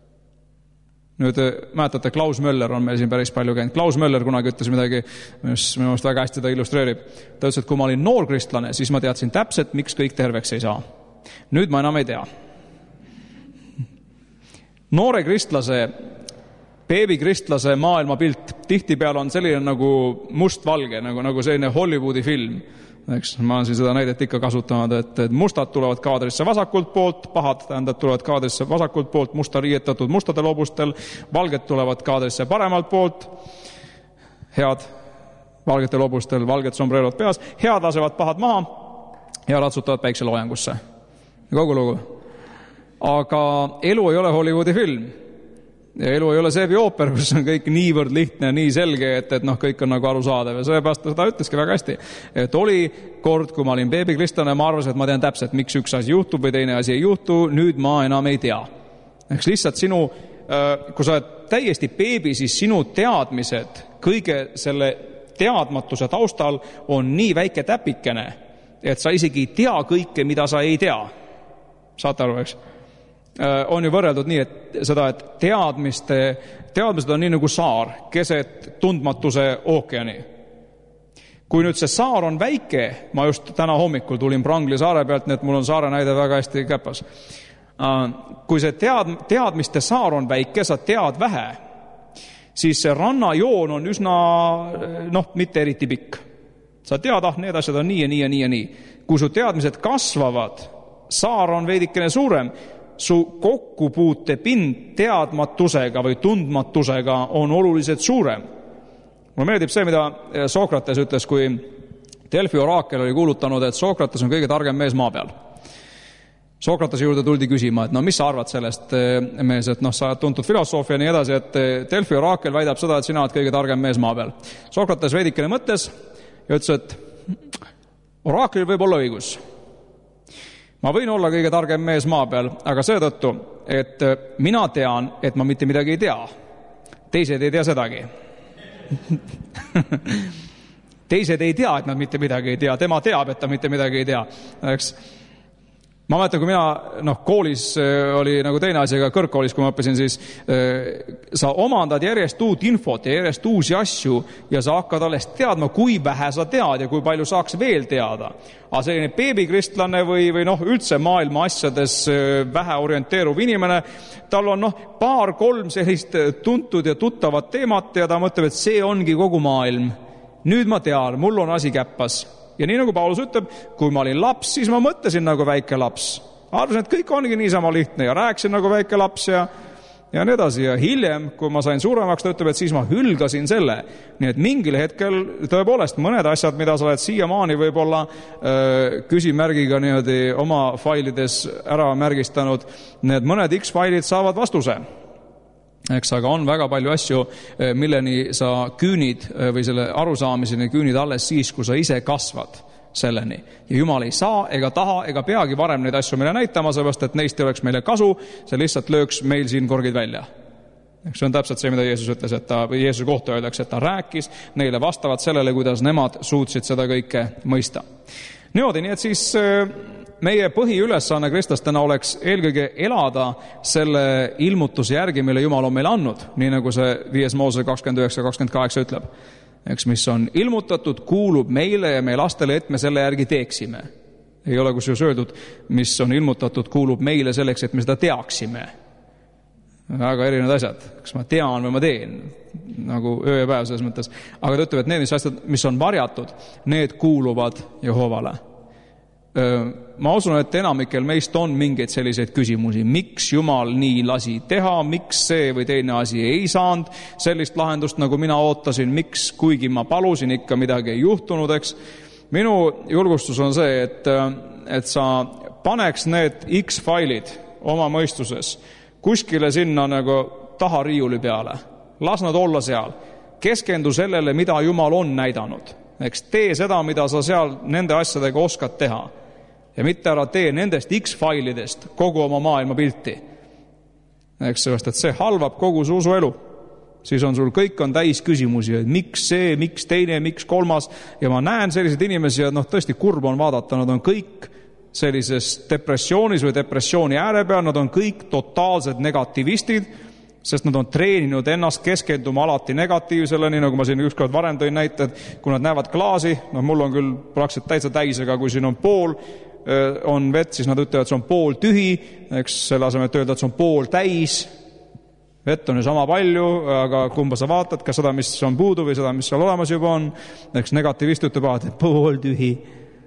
Nüüd mäletate, Klaus Möller on meil siin päris palju käinud. Klaus Möller kunagi ütles midagi, mis minu meelest väga hästi ta illustreerib. Ta ütles, et kui ma olin noor kristlane, siis ma teadsin täpselt, miks kõik terveks ei saa. Nüüd ma enam ei tea. Noore kristlase, beebikristlase maailmapilt tihtipeal on selline nagu mustvalge, nagu, nagu selline Hollywoodi film. Eks, ma olen siin seda näidet ikka kasutanud, et, et mustad tulevad kaadrisse vasakult poolt, pahad tähendab tulevad kaadrisse vasakult poolt, musta riietatud mustadel hobustel, valged tulevad kaadrisse paremalt poolt, head valgetel hobustel, valged sombrerod peas, head lasevad pahad maha ja ratsutavad päikseloojangusse. Kogu lugu. Aga elu ei ole Hollywoodi film. Ja elu ei ole seebi ooper, kus on kõik niivõrd lihtne, nii selge, et, et noh, kõik on nagu arusaadav. Ja sellepärast seda ütleski väga hästi. Et oli kord, kui ma olin beebikristlane, ma arvasin, et ma tean täpselt, miks üks asi juhtub või teine asi ei juhtu, nüüd ma enam ei tea. Eks lihtsalt sinu, kui sa oled täiesti beebi, siis sinu teadmised kõige selle teadmatuse taustal on nii väike täpikene, et sa isegi ei tea kõike, mida sa ei tea. Saate aru, eks? On ju võrreldud nii, et seda, et teadmiste, teadmised on nii nagu saar, keset tundmatuse ookeani. Kui nüüd see saar on väike, ma just täna hommikul tulin Prangli saare pealt, nii et mul on saare näide väga hästi käpas. Kui see tead, teadmiste saar on väike, sa tead vähe, siis see rannajoon on üsna, noh, mitte eriti pikk. Sa tead, ah, need asjad on nii ja nii ja nii ja nii. Kui su teadmised kasvavad, saar on veidikene suurem, su kokkupuute pind teadmatusega või tundmatusega on oluliselt suurem. Mulle meeldib see, mida Sokrates ütles, kui Delfi oraakel oli kuulutanud, et Sokrates on kõige targem mees maa peal. Sokratese juurde tuldi küsima, et no mis sa arvad sellest mees, et noh, sa oled tuntud filosoofia ja nii edasi, et Delfi oraakel väidab seda, et sina oled kõige targem mees maa peal. Sokrates veidikene mõttes ja ütles, et oraaklil võib olla õigus. Ma võin olla kõige targem mees maa peal, aga seetõttu, et mina tean, et ma mitte midagi ei tea. Teised ei tea sedagi. Teised ei tea, et nad mitte midagi ei tea. Tema teab, et ta mitte midagi ei tea. Eks? Ma mäletan, kui mina, noh, koolis oli nagu teine asi, aga kõrgkoolis, kui ma õppisin, siis äh, sa omandad järjest uut infot ja järjest uusi asju ja sa hakkad alles teadma, kui vähe sa tead ja kui palju saaks veel teada. Aga selline beebikristlane või, või noh, üldse maailma asjades vähe orienteeruv inimene, tal on noh, paar-kolm sellist tuntud ja tuttavat teemat ja ta mõtleb, et see ongi kogu maailm. Nüüd ma tean, mul on asi käppas. Ja nii nagu Paulus ütleb, kui ma olin laps, siis ma mõtlesin nagu väike laps. Arvasin, et kõik ongi niisama lihtne ja rääkisin nagu väike laps ja, ja nii edasi. Ja hiljem, kui ma sain suuremaks, ta ütleb, et siis ma hülgasin selle. Nii et mingil hetkel tõepoolest mõned asjad, mida sa oled siiamaani võib-olla öö, küsimärgiga niimoodi oma failides ära märgistanud, need mõned X-failid saavad vastuse. Eks, aga on väga palju asju, milleni sa küünid või selle arusaamiseni küünid alles siis, kui sa ise kasvad selleni. Ja Jumal ei saa ega taha ega peagi varem neid asju meile näitama, sellepärast, et neist ei oleks meile kasu, see lihtsalt lööks meil siin korgid välja. See on täpselt see, mida Jeesus ütles, et ta, või Jeesuse kohta öeldakse, et ta rääkis neile vastavalt sellele, kuidas nemad suutsid seda kõike mõista. Niimoodi, nii et siis meie põhiülesanne kristlastena oleks eelkõige elada selle ilmutuse järgi, mille Jumal on meile andnud, nii nagu see viies Moosese kakskümmend üheksa kakskümmend kaheksa ütleb. Eks, mis on ilmutatud, kuulub meile ja meie lastele, et me selle järgi teeksime. Ei ole kusjuures öeldud, mis on ilmutatud, kuulub meile selleks, et me seda teaksime. Väga erinevad asjad, kas ma tean või ma teen, nagu öö ja päev selles mõttes. Aga ta ütleb, et need asjad, mis on varjatud, need kuuluvad Jehovale. Ma usun, et enamikel meist on mingeid selliseid küsimusi. Miks Jumal nii lasi teha? Miks see või teine asi ei saanud sellist lahendust, nagu mina ootasin? Miks, kuigi ma palusin, ikka midagi ei juhtunud, eks? Minu julgustus on see, et, et sa paneks need X-failid oma mõistuses kuskile sinna nagu taha riiuli peale. Las nad olla seal. Keskendu sellele, mida Jumal on näidanud. Eks tee seda, mida sa seal nende asjadega oskad teha. Ja mitte ära tee nendest X-failidest kogu oma maailma pilti. Eks sellest, et see halvab kogu su usuelu. Siis on sul kõik on täis küsimusi, et miks see, miks teine, miks kolmas. Ja ma näen selliseid inimesi, et noh, tõesti kurb on vaadata, nad on kõik sellises depressioonis või depressiooni ääre peal, nad on kõik totaalsed negativistid, sest nad on treeninud ennast keskenduma alati negatiivsele, nii nagu ma siin ükskord varem tõin näite, et kui nad näevad klaasi, no mul on küll praktiliselt täitsa täis, aga kui siin on pool on vett, siis nad ütlevad, et see on pool tühi, eks selle asemel, et öelda, et see on pool täis. Vett on ju sama palju, aga kumba sa vaatad, kas seda, mis on puudu või seda, mis seal olemas juba on. Eks negativist ütleb, et pool tühi.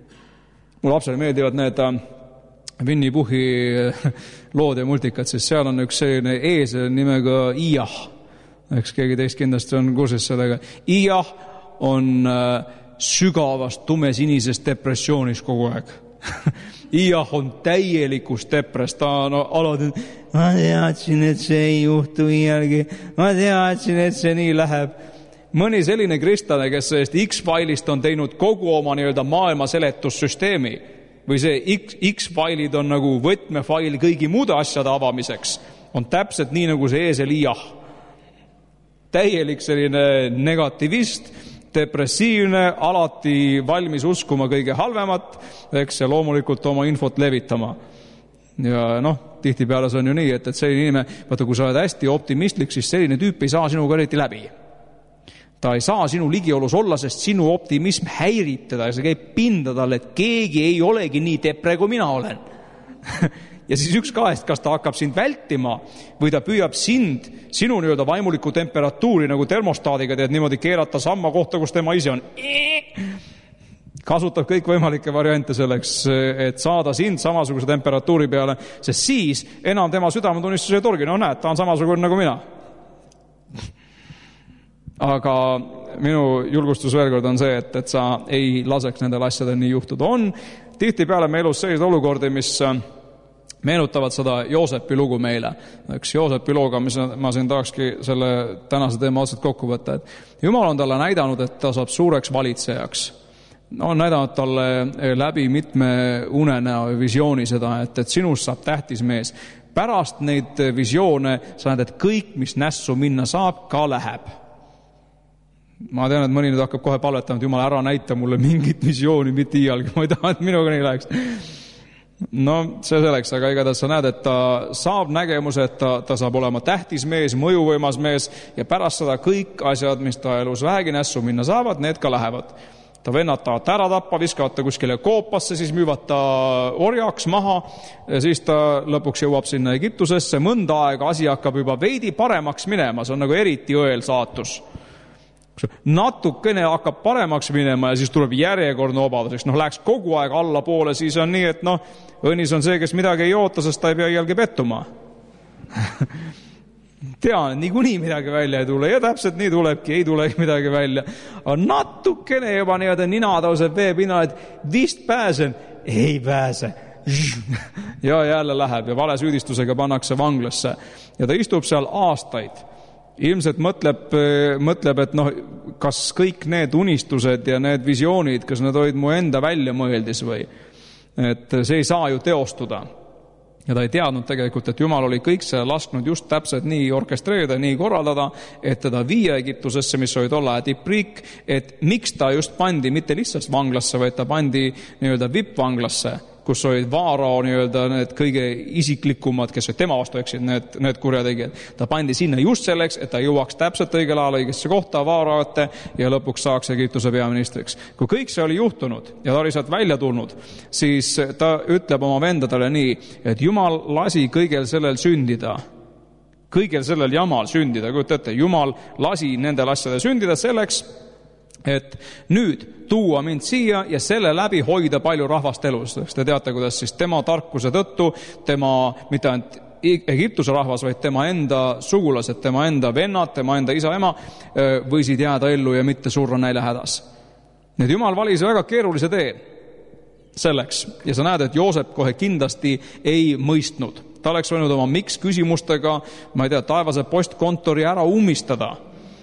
Mul lapsele meeldivad need Winnie Puhi lood ja multikad, siis seal on üks selline eesel nimega Iah. Eks keegi teist kindlasti on kursis sellega. Iah on sügavas tumesinisest depressioonis kogu aeg. Iah on täielikus depres, ta on alati, ma teadsin, et see ei juhtu iialgi, ma teadsin, et see nii läheb. Mõni selline kristlane, kes sellest X-failist on teinud kogu oma nii-öelda maailma seletussüsteemi või see X-failid on nagu võtmefail kõigi muude asjade avamiseks, on täpselt nii nagu see eesel Iah. Täielik selline negativist, depressiivne, alati valmis uskuma kõige halvemat, eks, ja loomulikult oma infot levitama. Ja noh, tihtipeale see on ju nii, et, et selline inimene, vaata, kui sa oled hästi optimistlik, siis selline tüüp ei saa sinuga eriti läbi. Ta ei saa sinu ligiolus olla, sest sinu optimism häirib teda ja see käib pinda talle, et keegi ei olegi nii depre, kui mina olen. Ja siis üks kahest, kas ta hakkab sind vältima või ta püüab sind, sinu nii-öelda vaimuliku temperatuuri nagu termostaadiga teed niimoodi keerata samma kohta, kus tema ise on. Kasutab kõik võimalikke variante selleks, et saada sind samasuguse temperatuuri peale, sest siis enam tema südametunnistus ei torgi. No näed, ta on samasugune nagu mina. Aga minu julgustus veel kord on see, et, et sa ei laseks nendel asjadel nii juhtuda. On tihtipeale me elus sellised olukordi, mis meenutavad seda Joosepi lugu meile. Üks Joosepi looga, mis ma siin tahakski selle tänase teema otsad kokku võtta. Et Jumal on talle näidanud, et ta saab suureks valitsejaks. On näidanud talle läbi mitme unenäo ja visiooni seda, et, et sinust saab tähtis mees. Pärast neid visioone sa näed, et kõik, mis nässu minna saab, ka läheb. Ma tean, et mõni nüüd hakkab kohe palvetama, et Jumal ära näita mulle mingit visiooni, mitte iialgi. Ma ei taha, et minuga nii läheks. No, see selleks, aga igatahes sa näed, et ta saab nägemuse, et ta, ta saab olema tähtis mees, mõjuvõimas mees ja pärast seda kõik asjad, mis ta elus vähegi nässu minna saavad, need ka lähevad. Ta vennad tahavad ära tappa, viskavad ta kuskile koopasse, siis müüvad ta orjaks maha ja siis ta lõpuks jõuab sinna Egiptusesse. Mõnda aega asi hakkab juba veidi paremaks minema, see on nagu eriti õel saatus. Natukene hakkab paremaks minema ja siis tuleb järjekordne obaduseks. Noh, läheks kogu aeg alla poole, siis on nii, et noh, õnnis on see, kes midagi ei oota, sest ta ei pea iialgi pettuma. Tean, et niikuinii midagi välja ei tule ja täpselt nii tulebki, ei tulegi midagi välja. Aga natukene juba nii-öelda nina tõuseb vee pinnal, et vist pääsen, ei pääse. Ja jälle läheb ja vale süüdistusega pannakse vanglasse ja ta istub seal aastaid. Ilmselt mõtleb, mõtleb, et noh, kas kõik need unistused ja need visioonid, kas need olid mu enda välja mõeldis või, et see ei saa ju teostuda. Ja ta ei teadnud tegelikult, et Jumal oli kõik see lasknud just täpselt nii orkestreerida, nii korraldada, et teda viia Egiptusesse, mis oli tolle tipriik, et miks ta just pandi mitte lihtsalt vanglasse, vaid ta pandi nii-öelda vipp-vanglasse, kus olid Vaarao nii-öelda need kõige isiklikumad, kes olid tema vastu eksid, need, need kurjategijad. Ta pandi sinna just selleks, et ta jõuaks täpselt õigel ajal õigesse kohta Vaaraote ja lõpuks saaks Egiptuse peaministriks. Kui kõik see oli juhtunud ja ta oli sealt välja tulnud, siis ta ütleb oma vendadele nii, et Jumal lasi kõigel sellel sündida. Kõigel sellel jamal sündida, kujuta ette, Jumal lasi nendel asjade sündida selleks, et nüüd tuua mind siia ja selle läbi hoida palju rahvast elus. Te teate, kuidas siis tema tarkuse tõttu, tema mitte ainult Egiptuse rahvas, vaid tema enda sugulased, tema enda vennad, tema enda isa, ema võisid jääda ellu ja mitte surra näljahädas. Need Jumal valis väga keerulise tee selleks ja sa näed, et Joosep kohe kindlasti ei mõistnud. Ta oleks võinud oma miks küsimustega, ma ei tea, taevase postkontori ära ummistada.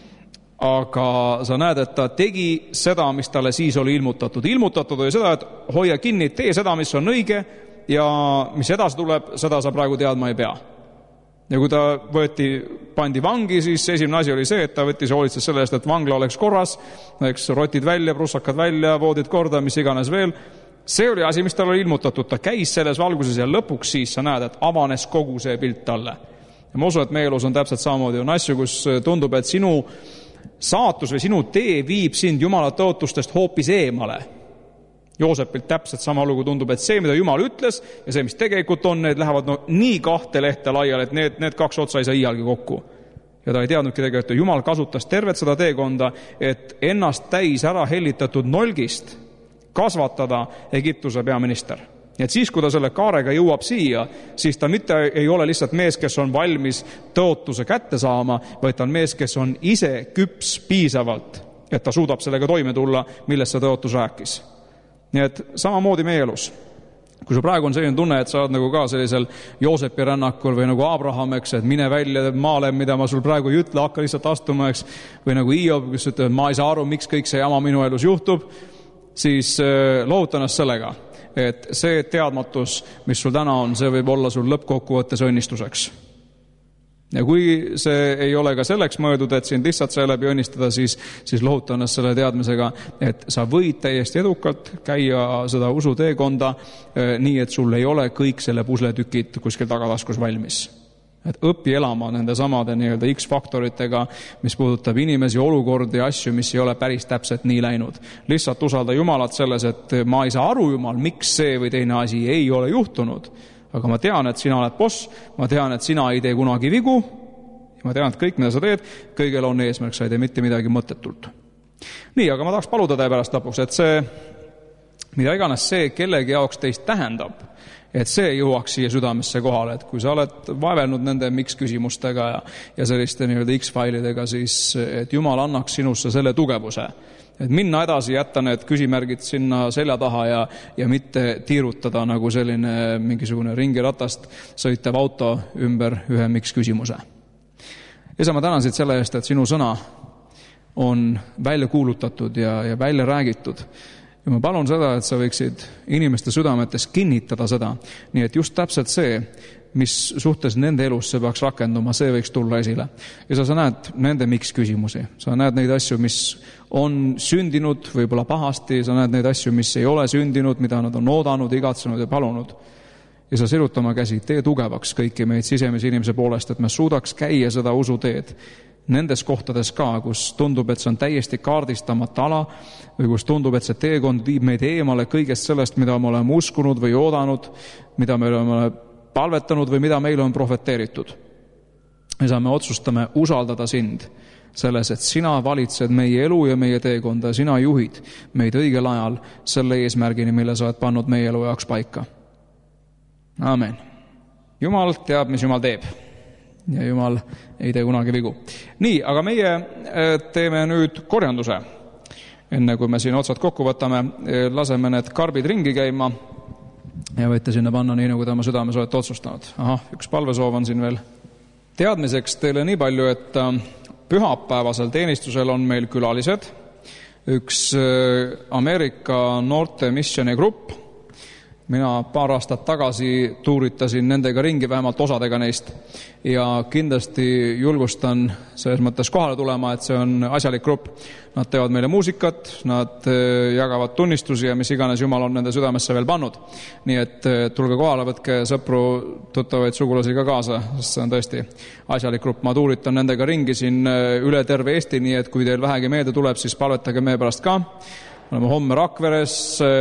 Aga sa näed, et ta tegi seda, mis talle siis oli ilmutatud. Ilmutatud oli seda, et hoia kinni, tee seda, mis on õige ja mis edasi tuleb, seda sa praegu teadma ei pea. Ja kui ta võeti, pandi vangi, siis esimene asi oli see, et ta võttis hoolitses selle eest, et vangla oleks korras, eks rotid välja, prussakad välja, voodid korda, mis iganes veel. See oli asi, mis tal oli ilmutatud. Ta käis selles valguses ja lõpuks siis sa näed, et avanes kogu see pilt talle. Ja ma usun, et meie elus on täpselt samamoodi. On asju, kus tundub, et sinu saatus või sinu tee viib sind Jumala tõotustest hoopis eemale. Joosepilt täpselt sama lugu tundub, et see, mida Jumal ütles ja see, mis tegelikult on, need lähevad no, nii kahte lehte laial, et need, need kaks otsa ei saa iialgi kokku. Ja ta ei teadnudki tegelikult, et Jumal kasutas tervet seda teekonda, et ennast täis ära hellitatud nolgist kasvatada Egiptuse peaminister. Et siis, kui ta selle kaarega jõuab siia, siis ta mitte ei ole lihtsalt mees, kes on valmis tõotuse kätte saama, vaid ta on mees, kes on ise küps piisavalt, et ta suudab sellega toime tulla, millest see tõotus rääkis. Nii et samamoodi meie elus. Kui sul praegu on selline tunne, et sa oled nagu ka sellisel Joosepi rännakul või nagu Abraham, eks, et mine välja maale, mida ma sul praegu ei ütle, hakka lihtsalt astuma, eks, või nagu Hiob, kes ütleb, ma ei saa aru, miks kõik see jama minu elus juhtub, siis lohuta ennast sellega, et see teadmatus, mis sul täna on, see võib olla sul lõppkokkuvõttes õnnistuseks. Ja kui see ei ole ka selleks mõeldud, et sind lihtsalt seeläbi õnnistada, siis, siis lohuta ennast selle teadmisega, et sa võid täiesti edukalt käia seda usuteekonda nii, et sul ei ole kõik selle pusletükid kuskil tagataskus valmis. Et õpi elama nende samade nii-öelda X-faktoritega, mis puudutab inimesi, olukordi ja asju, mis ei ole päris täpselt nii läinud. Lihtsalt usalda Jumalat selles, et ma ei saa aru, Jumal, miks see või teine asi ei ole juhtunud. Aga ma tean, et sina oled boss, ma tean, et sina ei tee kunagi vigu, ja ma tean, et kõik, mida sa teed, kõigel on eesmärk, sa ei tee mitte midagi mõttetult. Nii, aga ma tahaks paluda teie pärast lõpuks, et see, mida iganes see kellegi jaoks teist tähendab, et see jõuaks siia südamesse kohale, et kui sa oled vaevelnud nende miks-küsimustega ja, ja selliste nii-öelda X-failidega, siis et Jumal annaks sinusse selle tugevuse, et minna edasi, jätta need küsimärgid sinna selja taha ja, ja mitte tiirutada nagu selline mingisugune ringiratast sõitev auto ümber ühe miks-küsimuse. Isa, ma tänan siit selle eest, et sinu sõna on välja kuulutatud ja, ja välja räägitud. Ja ma palun seda, et sa võiksid inimeste südametes kinnitada seda, nii et just täpselt see, mis suhtes nende elus see peaks rakenduma, see võiks tulla esile. Ja sa, sa näed nende miks küsimusi, sa näed neid asju, mis on sündinud võib-olla pahasti, sa näed neid asju, mis ei ole sündinud, mida nad on oodanud, igatsenud ja palunud. Ja sa sirutama käsi, tee tugevaks kõiki meid sisemise inimese poolest, et me suudaks käia seda usuteed nendes kohtades ka, kus tundub, et see on täiesti kaardistamata ala või kus tundub, et see teekond viib meid eemale kõigest sellest, mida me oleme uskunud või oodanud, mida me oleme palvetanud või mida meile on profeteeritud. Me saame otsustame usaldada sind selles, et sina valitsed meie elu ja meie teekonda, sina juhid meid õigel ajal selle eesmärgini, mille sa oled pannud meie elu jaoks paika. Aamen. Jumal teab, mis Jumal teeb. Ja Jumal ei tee kunagi vigu. Nii, aga meie teeme nüüd korjanduse. Enne kui me siin otsad kokku võtame, laseme need karbid ringi käima ja võite sinna panna nii, nagu te oma südames olete otsustanud. Aha, üks palvesoov on siin veel. Teadmiseks teile nii palju, et pühapäevasel teenistusel on meil külalised. Üks Ameerika noorte missioni grupp. Mina paar aastat tagasi tuuritasin nendega ringi, vähemalt osadega neist, ja kindlasti julgustan selles mõttes kohale tulema, et see on asjalik grupp. Nad teevad meile muusikat, nad jagavad tunnistusi ja mis iganes Jumal on nende südamesse veel pannud. Nii et tulge kohale, võtke sõpru, tuttavaid sugulasi ka kaasa, sest see on tõesti asjalik grupp. Ma tuuritan nendega ringi siin üle terve Eesti, nii et kui teil vähegi meelde tuleb, siis palvetage meie pärast ka. Oleme homme Rakveres,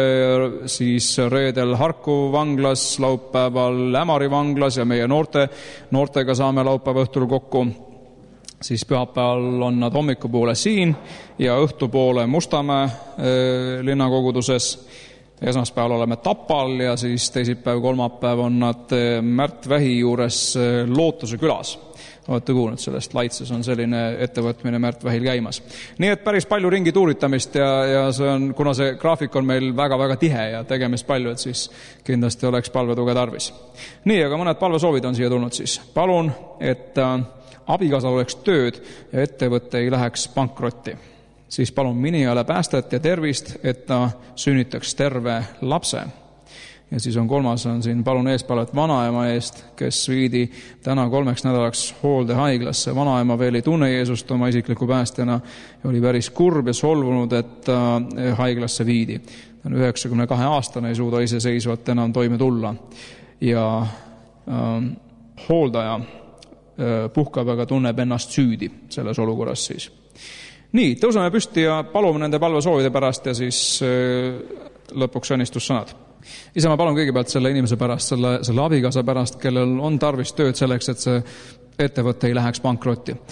siis reedel Harku vanglas, laupäeval Ämari vanglas ja meie noorte, noortega saame laupäeva õhtul kokku. Siis pühapäeval on nad hommikupoole siin ja õhtupoole Mustamäe linnakoguduses. Esmaspäeval oleme Tapal ja siis teisipäev, kolmapäev on nad Märt Vähi juures Lootuse külas. Olete kuulnud sellest, Laitses on selline ettevõtmine Märt Vähil käimas. Nii et päris palju ringi tuuritamist ja, ja see on, kuna see graafik on meil väga-väga tihe ja tegemist palju, et siis kindlasti oleks palvetuge tarvis. Nii, aga mõned palvesoovid on siia tulnud siis. Palun, et abikaasal oleks tööd ja ettevõte ei läheks pankrotti. Siis palun minijale päästet ja tervist, et ta sünnitaks terve lapse. Ja siis on kolmas, on siin palun eespalvet vanaema eest, kes viidi täna kolmeks nädalaks hoolde haiglasse. Vanaema veel ei tunne Jeesust oma isikliku päästjana ja oli päris kurb ja solvunud, et haiglasse viidi. Ta on üheksakümne kahe aastane, ei suuda iseseisvalt enam toime tulla. Ja äh, hooldaja äh, puhkab, aga tunneb ennast süüdi selles olukorras siis. Nii, tõuseme püsti ja palume nende palvesoovide pärast ja siis äh, lõpuks õnnistussõnad. Isa, ma palun kõigepealt selle inimese pärast, selle, selle abikaasa pärast, kellel on tarvis tööd selleks, et see ettevõte ei läheks pankrotti.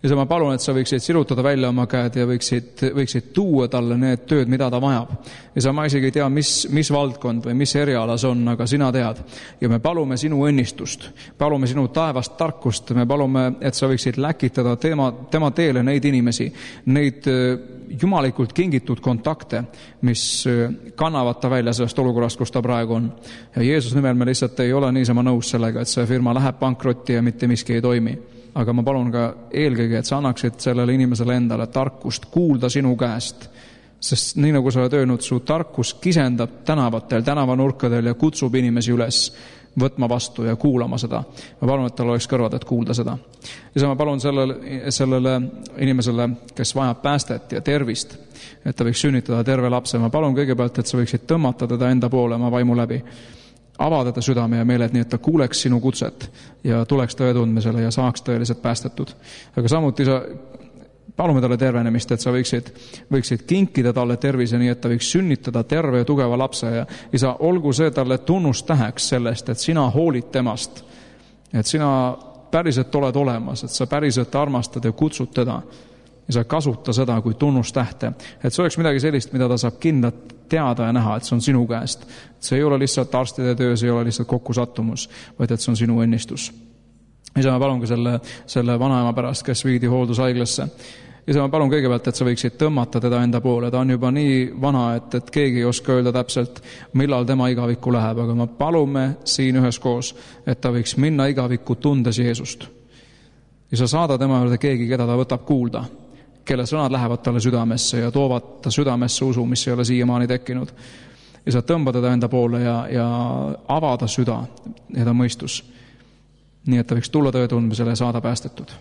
Isa, ma palun, et sa võiksid sirutada välja oma käed ja võiksid, võiksid tuua talle need tööd, mida ta vajab. Isa, ma isegi ei tea, mis, mis valdkond või mis eriala see on, aga sina tead. Ja me palume sinu õnnistust, palume sinu taevast tarkust, me palume, et sa võiksid läkitada tema, tema teele neid inimesi, neid jumalikult kingitud kontakte, mis kannavad ta välja sellest olukorrast, kus ta praegu on. Ja Jeesus nimel me lihtsalt ei ole niisama nõus sellega, et see firma läheb pankrotti ja mitte miski ei toimi. Aga ma palun ka eelkõige, et sa annaksid sellele inimesele endale tarkust kuulda sinu käest. Sest nii nagu sa oled öelnud, su tarkus kisendab tänavatel, tänavanurkadel ja kutsub inimesi üles võtma vastu ja kuulama seda. Ma palun, et tal oleks kõrvad, et kuulda seda. Ja ma palun sellele, sellele inimesele, kes vajab päästet ja tervist, et ta võiks sünnitada terve lapse. Ma palun kõigepealt, et sa võiksid tõmmata teda enda poole oma vaimu läbi. Avada ta südame ja meeled, nii et ta kuuleks sinu kutset ja tuleks tõe tundmisele ja saaks tõeliselt päästetud. Aga samuti sa palume talle tervenemist, et sa võiksid, võiksid kinkida talle tervise, nii et ta võiks sünnitada terve ja tugeva lapse ja isa, olgu see talle tunnustäheks sellest, et sina hoolid temast, et sina päriselt oled olemas, et sa päriselt armastad ja kutsud teda ja sa kasuta seda kui tunnustähte, et see oleks midagi sellist, mida ta saab kindlalt teada ja näha, et see on sinu käest. See ei ole lihtsalt arstide töö, see ei ole lihtsalt kokkusattumus, vaid et see on sinu õnnistus. Isa, ma palun ka selle, selle vanaema pärast, kes viidi hooldushaiglasse. Isa, ma palun kõigepealt, et sa võiksid tõmmata teda enda poole. Ta on juba nii vana, et, et keegi ei oska öelda täpselt, millal tema igavikku läheb, aga ma palume siin üheskoos, et ta võiks minna igavikku tundes Jeesust. Ja sa saada tema juurde keegi, keda ta võtab kuulda, kelle sõnad lähevad talle südamesse ja toovad ta südamesse usu, mis ei ole siiamaani tekkinud. Ja sa tõmba teda enda poole ja, ja avada süda ja ta mõistus. Nii et ta võiks tulla tõe tundmisele ja saada päästetud.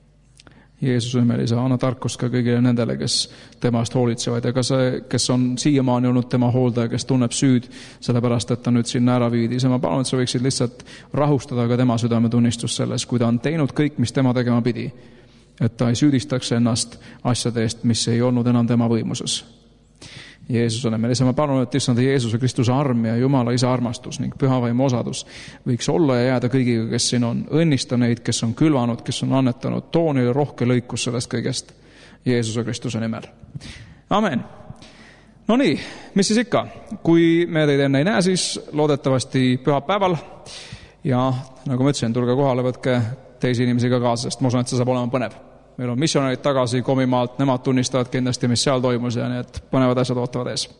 Jeesuse nimel, isa, anna tarkust ka kõigile nendele, kes temast hoolitsevad ja ka see, kes on siiamaani olnud tema hooldaja, kes tunneb süüd, sellepärast, et ta nüüd sinna ära viidi. Ma palun, et sa võiksid lihtsalt rahustada ka tema südametunnistust selles, kui ta on teinud kõik, mis tema tegema pidi, et ta ei süüdistaks ennast asjade eest, mis ei olnud enam tema võimuses. Jeesuse nimel. Ja ma palun, et issanda Jeesuse Kristuse arm ja Jumala isa armastus ning pühavaimu osadus võiks olla ja jääda kõigiga, kes siin on. Õnnista neid, kes on külvanud, kes on annetanud. Too neile rohke lõikus sellest kõigest Jeesuse Kristuse nimel. Amen. No nii, mis siis ikka? Kui me teid enne ei näe, siis loodetavasti pühapäeval ja nagu ma ütlesin, tulge kohale, võtke teisi inimesi ka kaasa, sest ma usun, et see saab olema põnev. Meil on missionärid tagasi Komimaalt, nemad tunnistavad kindlasti, mis seal toimus ja need põnevad asjad ootavad ees.